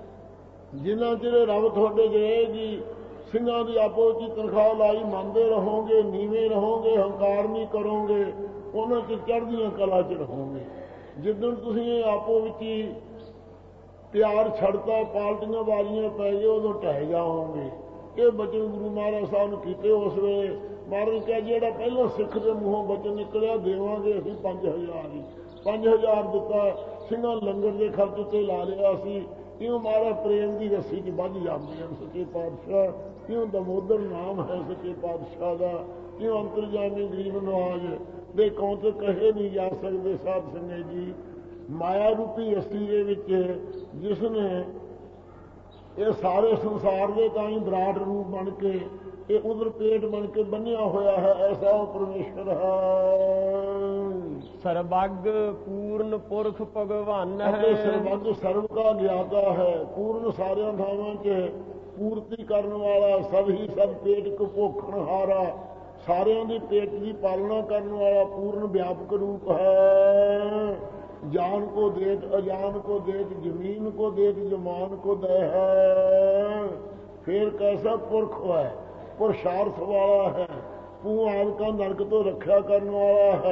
ਜਿੰਨਾ ਚਿਰ ਰੱਬ ਤੁਹਾਡੇ ਰਹੇਗੀ, ਸਿੰਘਾਂ ਦੀ ਆਪੋ ਵਿੱਚ ਤਨਖਾਹ ਲਾਈ ਮੰਨਦੇ ਰਹੋਗੇ, ਨੀਵੇਂ ਰਹੋਗੇ, ਹੰਕਾਰ ਨਹੀਂ ਕਰੋਗੇ, ਉਹਨਾਂ 'ਚ ਚੜ੍ਹਦੀਆਂ ਕਲਾ 'ਚ ਰਹੋਗੇ। ਜਿੱਦਣ ਤੁਸੀਂ ਇਹ ਆਪੋ ਵਿੱਚ ਹੀ ਪਿਆਰ ਛੱਡਤਾ, ਪਾਲਟੀਆਂ ਬਾਜ਼ੀਆਂ ਪੈ ਗਏ, ਉਦੋਂ ਢਹਿ ਜਾਓਗੇ। ਇਹ ਬਚਨ ਗੁਰੂ ਮਹਾਰਾਜ ਸਾਹਿਬ ਨੇ ਕੀਤੇ। ਉਸ ਵੇਲੇ ਮਹਾਰਾਜ ਕਿਹਾ, ਜਿਹੜਾ ਪਹਿਲਾਂ ਸਿੱਖ ਦੇ ਮੂੰਹੋਂ ਬਚਨ ਨਿਕਲਿਆ ਦੇਵਾਂਗੇ ਅਸੀਂ 5000 ਹੀ। 5000 ਦਿੱਤਾ। ਸਿੰਘਾਂ ਲੰਗਰ ਦੇ ਖਰਚ ਤੇ ਲਾ ਲਿਆ ਸੀ। ਕਿਉਂ ਮਹਾਰਾਜ ਪ੍ਰੇਮ ਦੀ ਰੱਸੀ 'ਚ ਵੱਧ ਜਾਂਦੇ ਹਨ ਸੱਚੇ ਪਾਤਸ਼ਾਹ। ਕਿਉਂ ਦਮੋਦਰ ਨਾਮ ਹੈ ਸੱਚੇ ਪਾਤਸ਼ਾਹ ਦਾ। ਕਿਉਂ ਅੰਤਰਜਾਮੀ ਗਰੀਬ ਨਵਾਜ ਦੇ ਕੌਂ ਤੇ ਕਹੇ ਨਹੀਂ ਜਾ ਸਕਦੇ। ਸਾਧ ਸੰਗਤ ਜੀ, ਮਾਇਆ ਰੂਪੀ ਰੱਸੀ ਦੇ ਵਿੱਚ ਜਿਸ ਨੇ ਇਹ ਸਾਰੇ ਸੰਸਾਰ ਦੇ ਤਾਂ ਹੀ ਵਿਰਾਟ ਰੂਪ ਬਣ ਕੇ, ਇਹ ਉਦਰ ਪੇਟ ਬਣ ਕੇ ਬੰਨਿਆ ਹੋਇਆ ਹੈ, ਐਸਾ ਉਹ ਪਰਮੇਸ਼ਰ ਹੈ।
ਸਰਬੱਗ ਪੂਰਨ ਪੁਰਖ ਭਗਵਾਨ ਹੈ,
ਸਰਬੱਗ ਸਰਬ ਦਾ ਗਿਆਤਾ ਹੈ। ਪੂਰਨ ਸਾਰਿਆਂ ਥਾਵਾਂ 'ਚ ਪੂਰਤੀ ਕਰਨ ਵਾਲਾ, ਸਭ ਹੀ ਸਭ ਪੇਟ ਕੁਪੋਖਣ ਹਾਰਾ, ਸਾਰਿਆਂ ਦੀ ਪੇਟ ਦੀ ਪਾਲਣਾ ਕਰਨ ਵਾਲਾ ਪੂਰਨ ਵਿਆਪਕ ਰੂਪ ਹੈ। जान को देत अजान को देत, जमीन को देत जमान को दे है। फिर कैसा पुरख है, पुरुषार्थ वाला है, पू आदि का नरक तो रक्षा करने वाला है,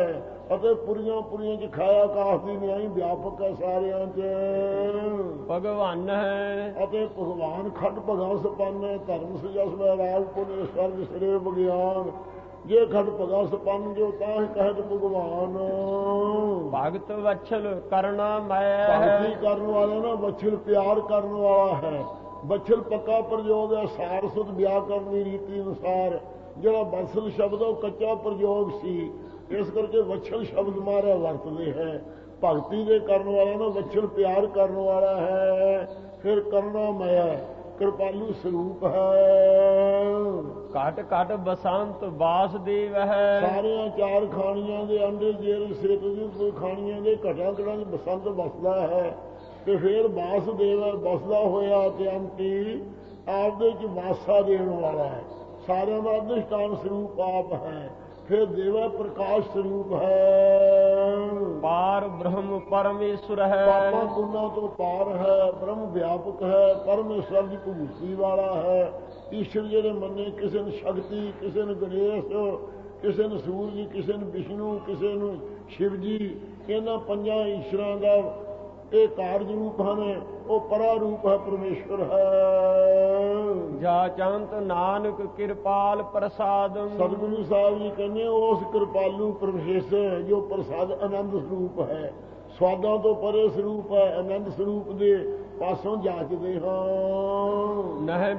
ਅਤੇ ਪੁਰੀਆਂ ਪੁਰੀਆਂ ਚ ਖਾਇਆ ਆਕਾਸ਼ ਦੀ ਨਿਆਈ ਵਿਆਪਕ ਹੈ ਸਾਰਿਆਂ ਚ
ਭਗਵਾਨ ਹੈ
ਅਤੇ ਭਗਵਾਨ ਖੱਟ ਭਗਾ ਸਪੰਨ ਹੈ ਧਰਮ ਸਜਸ ਮੈਂ ਰਾਜ ਪੁਨ ਸਵਰਗ ਸਰੇ ਵਿਗਿਆਨ ਜੇ ਖੱਟ ਭਗਾ ਸਪੰਨ ਜੋ ਤਾਂ ਹੀ ਕਹਿਤ ਭਗਵਾਨ
ਭਗਤ ਵਛਲ ਕਰਨਾ ਮੈਂ
ਭਗਤੀ ਕਰਨ ਵਾਲਾ ਨਾ ਵਛਲ ਪਿਆਰ ਕਰਨ ਵਾਲਾ ਹੈ ਵਛਲ ਪੱਕਾ ਪ੍ਰਯੋਗ ਹੈ ਸਾਰ ਸੁਧ ਵਿਆਕਰਨ ਦੀ ਰੀਤੀ ਅਨੁਸਾਰ ਜਿਹੜਾ ਵਸਲ ਸ਼ਬਦ ਉਹ ਕੱਚਾ ਪ੍ਰਯੋਗ ਸੀ ਇਸ ਕਰਕੇ ਵਛਲ ਸ਼ਬਦ ਮਾਰਿਆ ਵਰਤਦੇ ਹੈ ਭਗਤੀ ਦੇ ਕਰਨ ਵਾਲਾ ਨਾ ਵਛਲ ਪਿਆਰ ਕਰਨ ਵਾਲਾ ਹੈ ਫਿਰ ਕਰਨਾ ਮਾਇਆ ਕਿਰਪਾਲੂ ਸਰੂਪ ਹੈ
ਘਟ ਘਟ ਬਸੰਤ ਵਾਸਦੇਵ ਹੈ
ਸਾਰਿਆਂ ਚਾਰ ਖਾਣੀਆਂ ਦੇ ਅੰਡੇ ਜੇਰ ਸੇਤ ਦੀ ਖਾਣੀਆਂ ਦੇ ਘਟਾਂ ਘਟਾਂ ਚ ਬਸੰਤ ਵਸਦਾ ਹੈ ਤੇ ਫਿਰ ਵਾਸਦੇਵ ਵਸਦਾ ਹੋਇਆ ਤੇ ਅੰਤੀ ਆਪਦੇ ਚ ਵਾਸਾ ਦੇਣ ਵਾਲਾ ਹੈ ਸਾਰਿਆਂ ਦਾ ਅਧਿਸ਼ਠਾਨ ਸਰੂਪ ਆਪ ਹੈ ਫਿਰ ਦੇਵਾ ਪ੍ਰਕਾਸ਼ ਸਰੂਪ ਹੈ
ਪਾਰ ਬ੍ਰਹਮ ਪਰਮੇਸ਼ਰ ਹੈ
ਪਾਪਾਂ ਪੁੰਨਾਂ ਤੋਂ ਪਾਰ ਹੈ ਬ੍ਰਹਮ ਵਿਆਪਕ ਹੈ ਪਰਮੇਸ਼ਰ ਦੀ ਭੂਤੀ ਵਾਲਾ ਹੈ ਈਸ਼ਵਰ ਜਿਹੜੇ ਮੰਨੇ ਕਿਸੇ ਨੂੰ ਸ਼ਕਤੀ ਕਿਸੇ ਨੂੰ ਗਣੇਸ਼ ਕਿਸੇ ਨੂੰ ਸੂਰਜ ਕਿਸੇ ਨੂੰ ਵਿਸ਼ਨੂੰ ਕਿਸੇ ਨੂੰ ਸ਼ਿਵ ਜੀ ਇਹਨਾਂ ਪੰਜਾਂ ਈਸ਼ਵਰਾਂ ਦਾ ਇਹ ਕਾਰਜ ਰੂਪ ਹਨ ਉਹ ਪਰਾ ਰੂਪ ਹੈ ਪਰਮੇਸ਼ਵਰ ਹੈ
ਜਾ ਚੰਤ ਨਾਨਕ ਕਿਰਪਾਲ ਪ੍ਰਸਾਦ
ਸਤਿਗੁਰੂ ਸਾਹਿਬ ਜੀ ਕਹਿੰਦੇ ਉਸ ਕਿਰਪਾਲੂ ਪਰਮੇਸ਼ਰ ਜੋ ਪ੍ਰਸਾਦ ਆਨੰਦ ਸਰੂਪ ਹੈ ਸਵਾਦਾਂ ਤੋਂ ਪਰੇ ਸਰੂਪ ਹੈ ਆਨੰਦ ਸਰੂਪ ਦੇ ਪਾਸੋਂ ਜਾਚਦੇ ਹਾਂ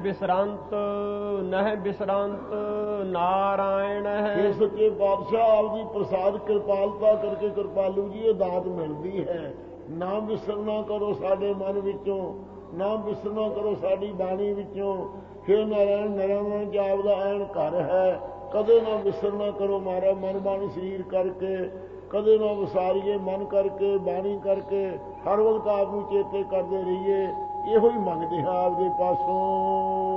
ਨਹਿ ਬਿਸਰੰਤ ਨਾਰਾਇਣ ਹੈ ਇਸ ਕੇ ਬਾਦਸ਼ਾਹ ਆਪਦੀ ਪ੍ਰਸਾਦ ਕਿਰਪਾਲਤਾ ਕਰਕੇ ਕਿਰਪਾਲੂ ਜੀ ਇਹ ਦਾਤ ਮਿਲਦੀ ਹੈ ਨਾ ਵਿਸਰਨਾ ਕਰੋ ਸਾਡੇ ਮਨ ਵਿੱਚੋਂ ਨਾ ਵਿਸਰਨਾ ਕਰੋ ਸਾਡੀ ਬਾਣੀ ਵਿੱਚੋਂ ਹੇ ਨਾਰਾਇਣ ਨਾਰਾਇਣ ਜਾਪ ਦਾ ਐਨ ਘਰ ਹੈ ਕਦੇ ਨਾ ਵਿਸਰਨਾ ਕਰੋ ਮਾਰਾ ਮਨ ਬਾਣੀ ਸਰੀਰ ਕਰਕੇ ਕਦੇ ਨਾ ਵਿਸਾਰੀਏ ਮਨ ਕਰਕੇ ਬਾਣੀ ਕਰਕੇ ਹਰ ਵਕਤ ਆਪ ਨੂੰ ਚੇਤੇ ਕਰਦੇ ਰਹੀਏ ਇਹੋ ਹੀ ਮੰਗਦੇ ਹਾਂ ਆਪਦੇ ਪਾਸੋਂ